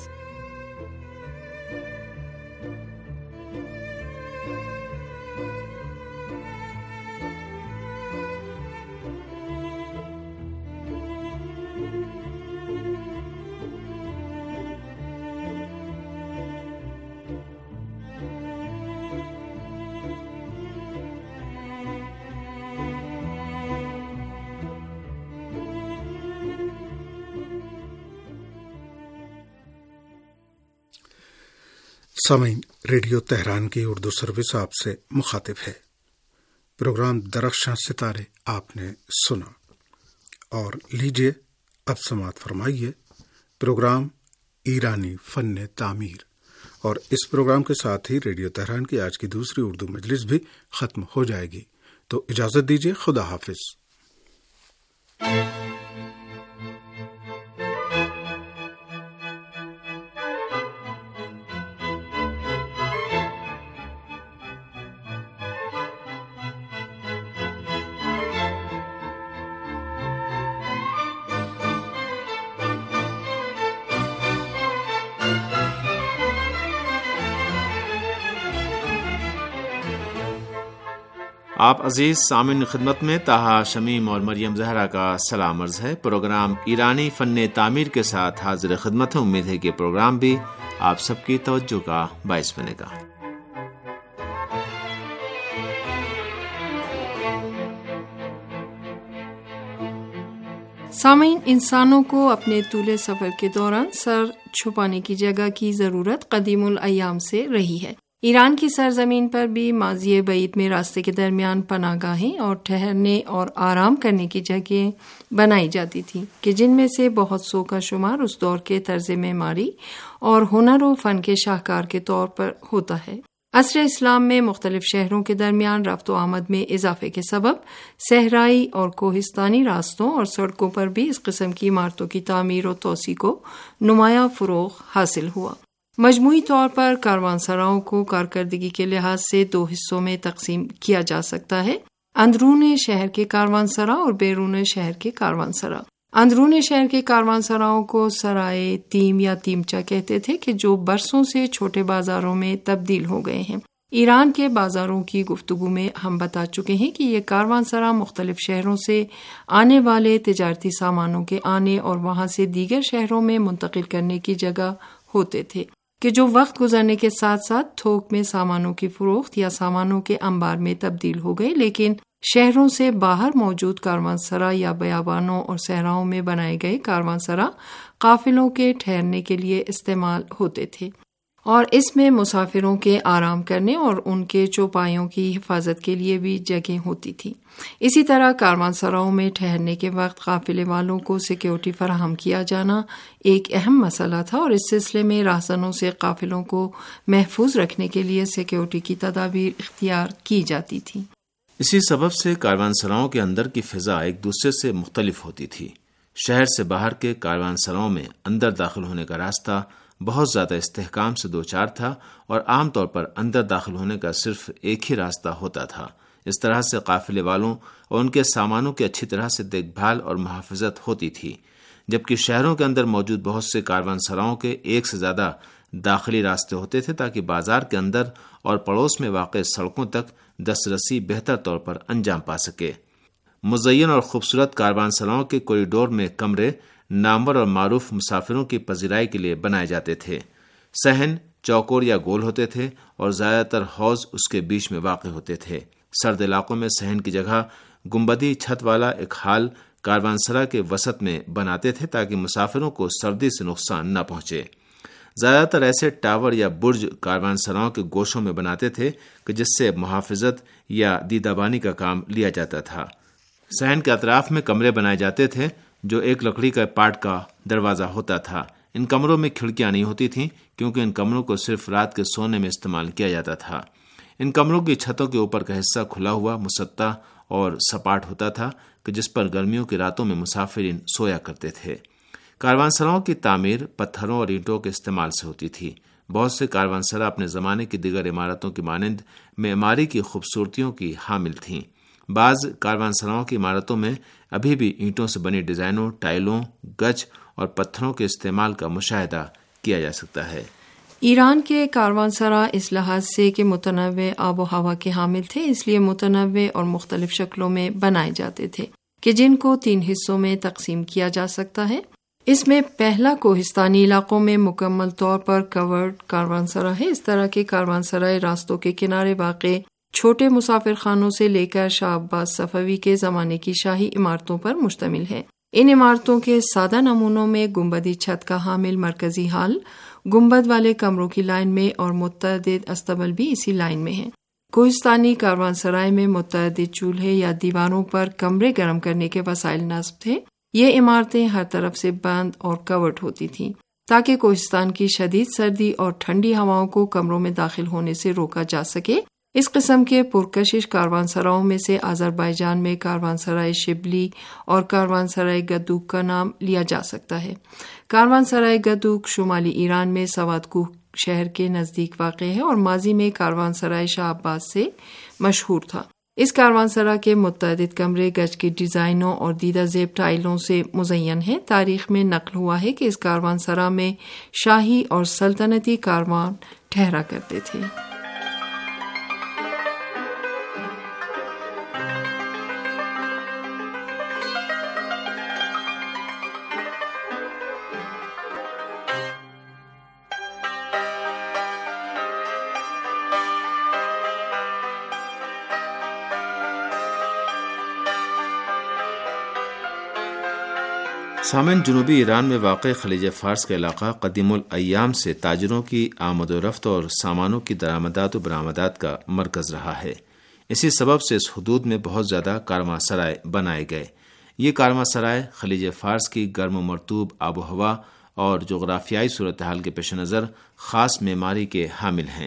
سامعین، ریڈیو تہران کی اردو سروس آپ سے مخاطب ہے۔ پروگرام درخشاں ستارے آپ نے سنا، اور لیجیے اب سماعت فرمائیے پروگرام ایرانی فن تعمیر، اور اس پروگرام کے ساتھ ہی ریڈیو تہران کی آج کی دوسری اردو مجلس بھی ختم ہو جائے گی۔ تو اجازت دیجیے، خدا حافظ۔ آپ عزیز سامعین خدمت میں طاہا شمیم اور مریم زہرا کا سلام عرض ہے۔ پروگرام ایرانی فن تعمیر کے ساتھ حاضر خدمت ہے۔ امید ہے کہ پروگرام بھی آپ سب کی توجہ کا باعث بنے گا۔ سامعین، انسانوں کو اپنے طول سفر کے دوران سر چھپانے کی جگہ کی ضرورت قدیم الایام سے رہی ہے۔ ایران کی سرزمین پر بھی ماضی بعید میں راستے کے درمیان پناہ گاہیں اور ٹھہرنے اور آرام کرنے کی جگہیں بنائی جاتی تھیں کہ جن میں سے بہت سو کا شمار اس دور کے طرز معماری اور ہنر و فن کے شاہکار کے طور پر ہوتا ہے۔ عصر اسلام میں مختلف شہروں کے درمیان رفت و آمد میں اضافے کے سبب صحرائی اور کوہستانی راستوں اور سڑکوں پر بھی اس قسم کی عمارتوں کی تعمیر و توسیع کو نمایاں فروغ حاصل ہوا۔ مجموعی طور پر کاروانسراؤں کو کارکردگی کے لحاظ سے دو حصوں میں تقسیم کیا جا سکتا ہے، اندرون شہر کے کاروانسرا اور بیرون شہر کے کاروانسرا۔ اندرون شہر کے کاروانسراؤں کو سرائے تیم یا تیمچہ کہتے تھے کہ جو برسوں سے چھوٹے بازاروں میں تبدیل ہو گئے ہیں۔ ایران کے بازاروں کی گفتگو میں ہم بتا چکے ہیں کہ یہ کاروانسرا مختلف شہروں سے آنے والے تجارتی سامانوں کے آنے اور وہاں سے دیگر شہروں میں منتقل کرنے کی جگہ ہوتے تھے کہ جو وقت گزرنے کے ساتھ ساتھ تھوک میں سامانوں کی فروخت یا سامانوں کے انبار میں تبدیل ہو گئے، لیکن شہروں سے باہر موجود کاروانسرا یا بیابانوں اور صحراؤں میں بنائے گئے کاروانسرا قافلوں کے ٹھہرنے کے لیے استعمال ہوتے تھے اور اس میں مسافروں کے آرام کرنے اور ان کے چوپایوں کی حفاظت کے لیے بھی جگہ ہوتی تھی۔ اسی طرح کاروانسراؤں میں ٹھہرنے کے وقت قافلے والوں کو سیکیورٹی فراہم کیا جانا ایک اہم مسئلہ تھا اور اس سلسلے میں راہزنوں سے قافلوں کو محفوظ رکھنے کے لیے سیکیورٹی کی تدابیر اختیار کی جاتی تھی۔ اسی سبب سے کاروانسراؤں کے اندر کی فضا ایک دوسرے سے مختلف ہوتی تھی۔ شہر سے باہر کے کاروانسراؤں میں اندر داخل ہونے کا راستہ بہت زیادہ استحکام سے دوچار تھا اور عام طور پر اندر داخل ہونے کا صرف ایک ہی راستہ ہوتا تھا۔ اس طرح سے قافلے والوں اور ان کے سامانوں کی اچھی طرح سے دیکھ بھال اور محافظت ہوتی تھی، جبکہ شہروں کے اندر موجود بہت سے کاروانسراؤں کے ایک سے زیادہ داخلی راستے ہوتے تھے تاکہ بازار کے اندر اور پڑوس میں واقع سڑکوں تک دسترسی بہتر طور پر انجام پا سکے۔ مزین اور خوبصورت کاروانسراؤں کے کوریڈور میں کمرے نامور اور معروف مسافروں کی پذیرائی کے لیے بنائے جاتے تھے۔ صحن چوکور یا گول ہوتے تھے اور زیادہ تر حوض اس کے بیچ میں واقع ہوتے تھے۔ سرد علاقوں میں صحن کی جگہ گنبدی چھت والا ایک ہال کاروانسرا کے وسط میں بناتے تھے تاکہ مسافروں کو سردی سے نقصان نہ پہنچے۔ زیادہ تر ایسے ٹاور یا برج کاروانسراؤں کے گوشوں میں بناتے تھے کہ جس سے محافظت یا دیدہبانی کا کام لیا جاتا تھا۔ صحن کے اطراف میں کمرے بنائے جاتے تھے جو ایک لکڑی کا پاٹ کا دروازہ ہوتا تھا۔ ان کمروں میں کھڑکیاں نہیں ہوتی تھیں کیونکہ ان کمروں کو صرف رات کے سونے میں استعمال کیا جاتا تھا۔ ان کمروں کی چھتوں کے اوپر کا حصہ کھلا ہوا مسطح اور سپاٹ ہوتا تھا کہ جس پر گرمیوں کی راتوں میں مسافرین سویا کرتے تھے۔ کاروانسراؤں کی تعمیر پتھروں اور اینٹوں کے استعمال سے ہوتی تھی۔ بہت سے کاروانسرا اپنے زمانے کی دیگر عمارتوں کی مانند معماری کی خوبصورتیوں کی حامل تھیں۔ بعض کاروانسراؤں کی عمارتوں میں ابھی بھی اینٹوں سے بنی ڈیزائنوں، ٹائلوں، گچ اور پتھروں کے استعمال کا مشاہدہ کیا جا سکتا ہے۔ ایران کے کاروانسرا اس لحاظ سے کہ متنوع آب و ہوا کے حامل تھے، اس لیے متنوع اور مختلف شکلوں میں بنائے جاتے تھے کہ جن کو تین حصوں میں تقسیم کیا جا سکتا ہے۔ اس میں پہلا کوہستانی علاقوں میں مکمل طور پر کورڈ کاروانسرا ہے۔ اس طرح کے کاروانسرائے راستوں کے کنارے واقع چھوٹے مسافر خانوں سے لے کر شاہ عباس صفوی کے زمانے کی شاہی عمارتوں پر مشتمل ہے۔ ان عمارتوں کے سادہ نمونوں میں گنبدی چھت کا حامل مرکزی ہال، گنبد والے کمروں کی لائن میں اور متعدد استبل بھی اسی لائن میں ہیں۔ کوہستانی کاروانسرائے میں متعدد چولہے یا دیواروں پر کمرے گرم کرنے کے وسائل نصب تھے۔ یہ عمارتیں ہر طرف سے بند اور کورڈ ہوتی تھیں تاکہ کوہستان کی شدید سردی اور ٹھنڈی ہواؤں کو کمروں میں داخل ہونے سے روکا جا سکے۔ اس قسم کے پرکشش کاروانسراؤں میں سے آذربائیجان میں کاروانسرائے شبلی اور کاروانسرائے گدوک کا نام لیا جا سکتا ہے۔ کاروانسرائے گدوک شمالی ایران میں سوادکوہ شہر کے نزدیک واقع ہے اور ماضی میں کاروانسرائے شاہ عباس سے مشہور تھا۔ اس کاروانسرا کے متعدد کمرے گچ کی ڈیزائنوں اور دیدہ زیب ٹائلوں سے مزین ہیں۔ تاریخ میں نقل ہوا ہے کہ اس کاروانسرا میں شاہی اور سلطنتی کاروان ٹھہرا کرتے تھے۔ سامعین، جنوبی ایران میں واقع خلیج فارس کا علاقہ قدیم الایام سے تاجروں کی آمد و رفت اور سامانوں کی درآمدات و برآمدات کا مرکز رہا ہے۔ اسی سبب سے اس حدود میں بہت زیادہ کارواں سرائے بنائے گئے۔ یہ کارواں سرائے خلیج فارس کی گرم و مرطوب آب و ہوا اور جغرافیائی صورتحال کے پیش نظر خاص معماری کے حامل ہیں۔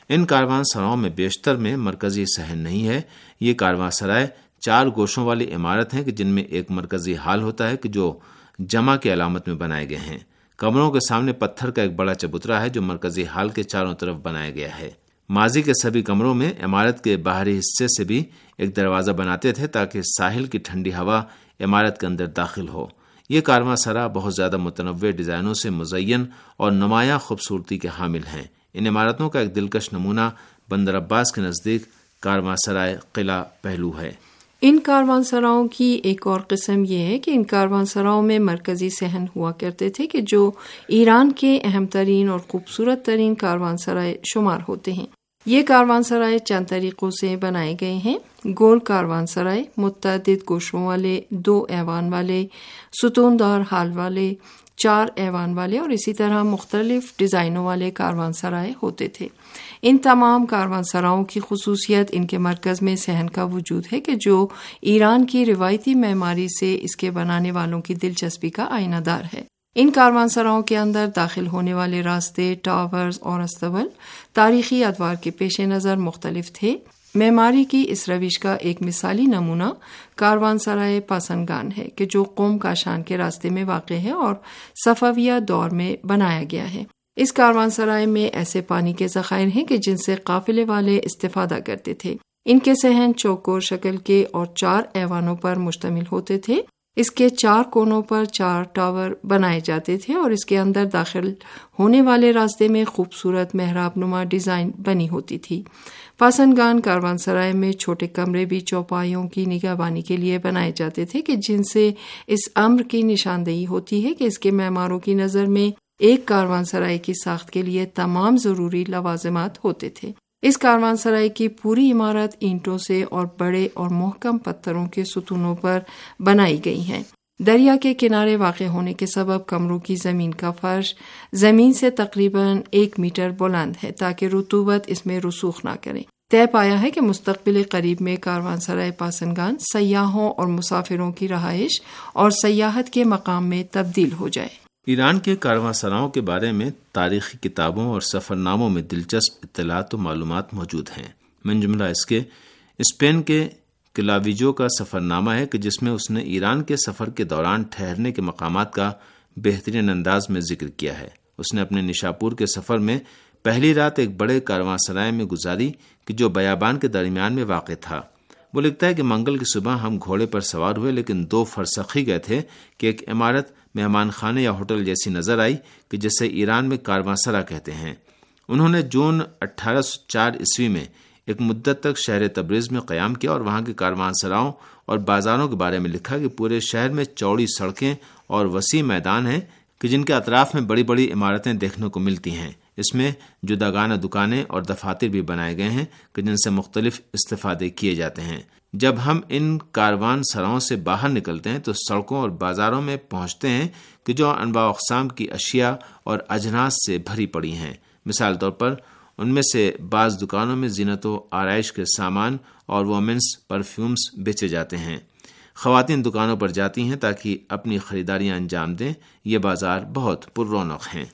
ان کاروان سراؤں میں بیشتر میں مرکزی صحن نہیں ہے۔ یہ کاروان سرائے چار گوشوں والی عمارت ہیں کہ جن میں ایک مرکزی ہال ہوتا ہے کہ جو جمع کی علامت میں بنائے گئے ہیں۔ کمروں کے سامنے پتھر کا ایک بڑا چبوترا ہے جو مرکزی ہال کے چاروں طرف بنایا گیا ہے۔ ماضی کے سبھی کمروں میں عمارت کے باہری حصے سے بھی ایک دروازہ بناتے تھے تاکہ ساحل کی ٹھنڈی ہوا عمارت کے اندر داخل ہو۔ یہ کاروان سرا بہت زیادہ متنوع ڈیزائنوں سے مزین اور نمایاں خوبصورتی کے حامل ہیں۔ ان عمارتوں کا ایک دلکش نمونہ بندر عباس کے نزدیک کاروان سرائے قلعہ پہلو ہے۔ ان کاروان سراؤں کی ایک اور قسم یہ ہے کہ ان کاروان سراؤں میں مرکزی صحن ہوا کرتے تھے کہ جو ایران کے اہم ترین اور خوبصورت ترین کاروان سرائے شمار ہوتے ہیں۔ یہ کاروان سرائے چند طریقوں سے بنائے گئے ہیں۔ گول کاروان سرائے متعدد گوشوں والے، دو ایوان والے، ستون دار ہال والے، چار ایوان والے اور اسی طرح مختلف ڈیزائنوں والے کاروان سرائے ہوتے تھے۔ ان تمام کاروان سراؤں کی خصوصیت ان کے مرکز میں صحن کا وجود ہے کہ جو ایران کی روایتی معماری سے اس کے بنانے والوں کی دلچسپی کا آئینہ دار ہے۔ ان کاروان سراؤں کے اندر داخل ہونے والے راستے، ٹاورز اور استبل تاریخی ادوار کے پیش نظر مختلف تھے۔ معماری کی اس روش کا ایک مثالی نمونہ کاروان سرائے پاسنگان ہے کہ جو قوم کاشان کے راستے میں واقع ہے اور صفویہ دور میں بنایا گیا ہے۔ اس کاروان سرائے میں ایسے پانی کے ذخائر ہیں کہ جن سے قافلے والے استفادہ کرتے تھے۔ ان کے صحن چوکور شکل کے اور چار ایوانوں پر مشتمل ہوتے تھے۔ اس کے چار کونوں پر چار ٹاور بنائے جاتے تھے اور اس کے اندر داخل ہونے والے راستے میں خوبصورت محراب نما ڈیزائن بنی ہوتی تھی۔ پاسنگان کاروان سرائے میں چھوٹے کمرے بھی چوپایوں کی نگہبانی کے لیے بنائے جاتے تھے کہ جن سے اس امر کی نشاندہی ہوتی ہے کہ اس کے معماروں کی نظر میں ایک کاروان سرائے کی ساخت کے لیے تمام ضروری لوازمات ہوتے تھے۔ اس کاروان سرائے کی پوری عمارت اینٹوں سے اور بڑے اور محکم پتھروں کے ستونوں پر بنائی گئی ہے۔ دریا کے کنارے واقع ہونے کے سبب کمروں کی زمین کا فرش زمین سے تقریباً ایک میٹر بلند ہے تاکہ رطوبت اس میں رسوخ نہ کرے۔ طے پایا ہے کہ مستقبل قریب میں کاروان سرائے پاسنگان سیاحوں اور مسافروں کی رہائش اور سیاحت کے مقام میں تبدیل ہو جائے۔ ایران کے کاروان سراؤں کے بارے میں تاریخی کتابوں اور سفر ناموں میں دلچسپ اطلاعات و معلومات موجود ہیں۔ من جملہ اس کے اسپین کے کلاویجو کا سفر نامہ ہے کہ جس میں اس نے ایران کے سفر کے دوران ٹھہرنے کے مقامات کا بہترین انداز میں ذکر کیا ہے۔ اس نے اپنے نشاپور کے سفر میں پہلی رات ایک بڑے کاروان سرائے میں گزاری کہ جو بیابان کے درمیان میں واقع تھا۔ وہ لکھتا ہے کہ منگل کی صبح ہم گھوڑے پر سوار ہوئے لیکن دو فرسخ ہی گئے تھے کہ ایک عمارت مہمان خانے یا ہوٹل جیسی نظر آئی کہ جسے ایران میں کاروان سرا کہتے ہیں۔ انہوں نے جون اٹھارہ سو چار عیسوی میں ایک مدت تک شہر تبریز میں قیام کیا اور وہاں کے کاروان سراؤں اور بازاروں کے بارے میں لکھا کہ پورے شہر میں چوڑی سڑکیں اور وسیع میدان ہیں کہ جن کے اطراف میں بڑی بڑی عمارتیں دیکھنے کو ملتی ہیں۔ اس میں جداگانہ دکانیں اور دفاتر بھی بنائے گئے ہیں کہ جن سے مختلف استفادے کیے جاتے ہیں۔ جب ہم ان کاروان سراؤں سے باہر نکلتے ہیں تو سڑکوں اور بازاروں میں پہنچتے ہیں کہ جو انواع اقسام کی اشیاء اور اجناس سے بھری پڑی ہیں۔ مثال طور پر ان میں سے بعض دکانوں میں زینت و آرائش کے سامان اور وومنس پرفیومز بیچے جاتے ہیں۔ خواتین دکانوں پر جاتی ہیں تاکہ اپنی خریداریاں انجام دیں۔ یہ بازار بہت پر رونق ہیں۔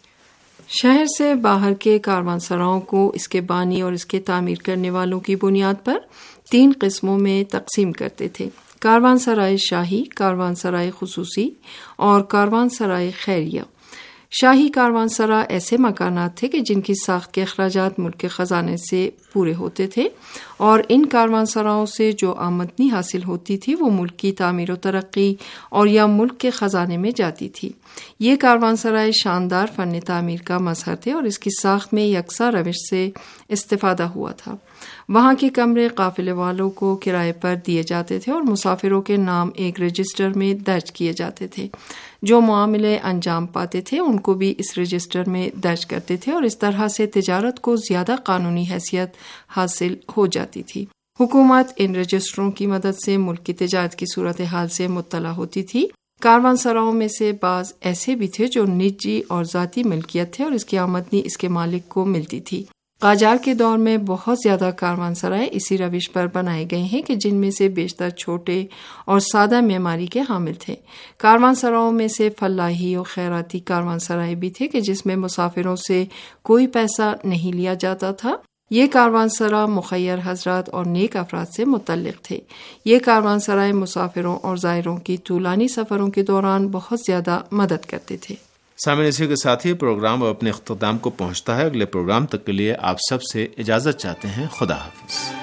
شہر سے باہر کے کاروان سراؤں کو اس کے بانی اور اس کے تعمیر کرنے والوں کی بنیاد پر تین قسموں میں تقسیم کرتے تھے: کاروان سرائے شاہی، کاروان سرائے خصوصی اور کاروان سرائے خیریہ۔ شاہی کاروان سرا ایسے مکانات تھے کہ جن کی ساخت کے اخراجات ملک کے خزانے سے پورے ہوتے تھے اور ان کاروان سراؤں سے جو آمدنی حاصل ہوتی تھی وہ ملک کی تعمیر و ترقی اور یا ملک کے خزانے میں جاتی تھی۔ یہ کاروان سرائے شاندار فن تعمیر کا مظہر تھے اور اس کی ساخت میں یکساں روش سے استفادہ ہوا تھا۔ وہاں کے کمرے قافلے والوں کو کرائے پر دیے جاتے تھے اور مسافروں کے نام ایک رجسٹر میں درج کیے جاتے تھے۔ جو معاملے انجام پاتے تھے ان کو بھی اس رجسٹر میں درج کرتے تھے اور اس طرح سے تجارت کو زیادہ قانونی حیثیت حاصل ہو جاتی تھی۔ حکومت ان رجسٹروں کی مدد سے ملک کی تجارت کی صورتحال سے مطلع ہوتی تھی۔ کاروان سراؤں میں سے بعض ایسے بھی تھے جو نجی اور ذاتی ملکیت تھے اور اس کی آمدنی اس کے مالک کو ملتی تھی۔ قاجار کے دور میں بہت زیادہ کاروان سرائے اسی روش پر بنائے گئے ہیں کہ جن میں سے بیشتر چھوٹے اور سادہ معماری کے حامل تھے۔ کاروان سراؤں میں سے فلاحی اور خیراتی کاروان سرائے بھی تھے کہ جس میں مسافروں سے کوئی پیسہ نہیں لیا جاتا تھا۔ یہ کاروانسرا مخیر حضرات اور نیک افراد سے متعلق تھے۔ یہ کاروانسرائے مسافروں اور زائروں کی طولانی سفروں کے دوران بہت زیادہ مدد کرتے تھے۔ سامعین، اسی کے ساتھ ہی پروگرام اب اپنے اختتام کو پہنچتا ہے۔ اگلے پروگرام تک کے لیے آپ سب سے اجازت چاہتے ہیں۔ خدا حافظ۔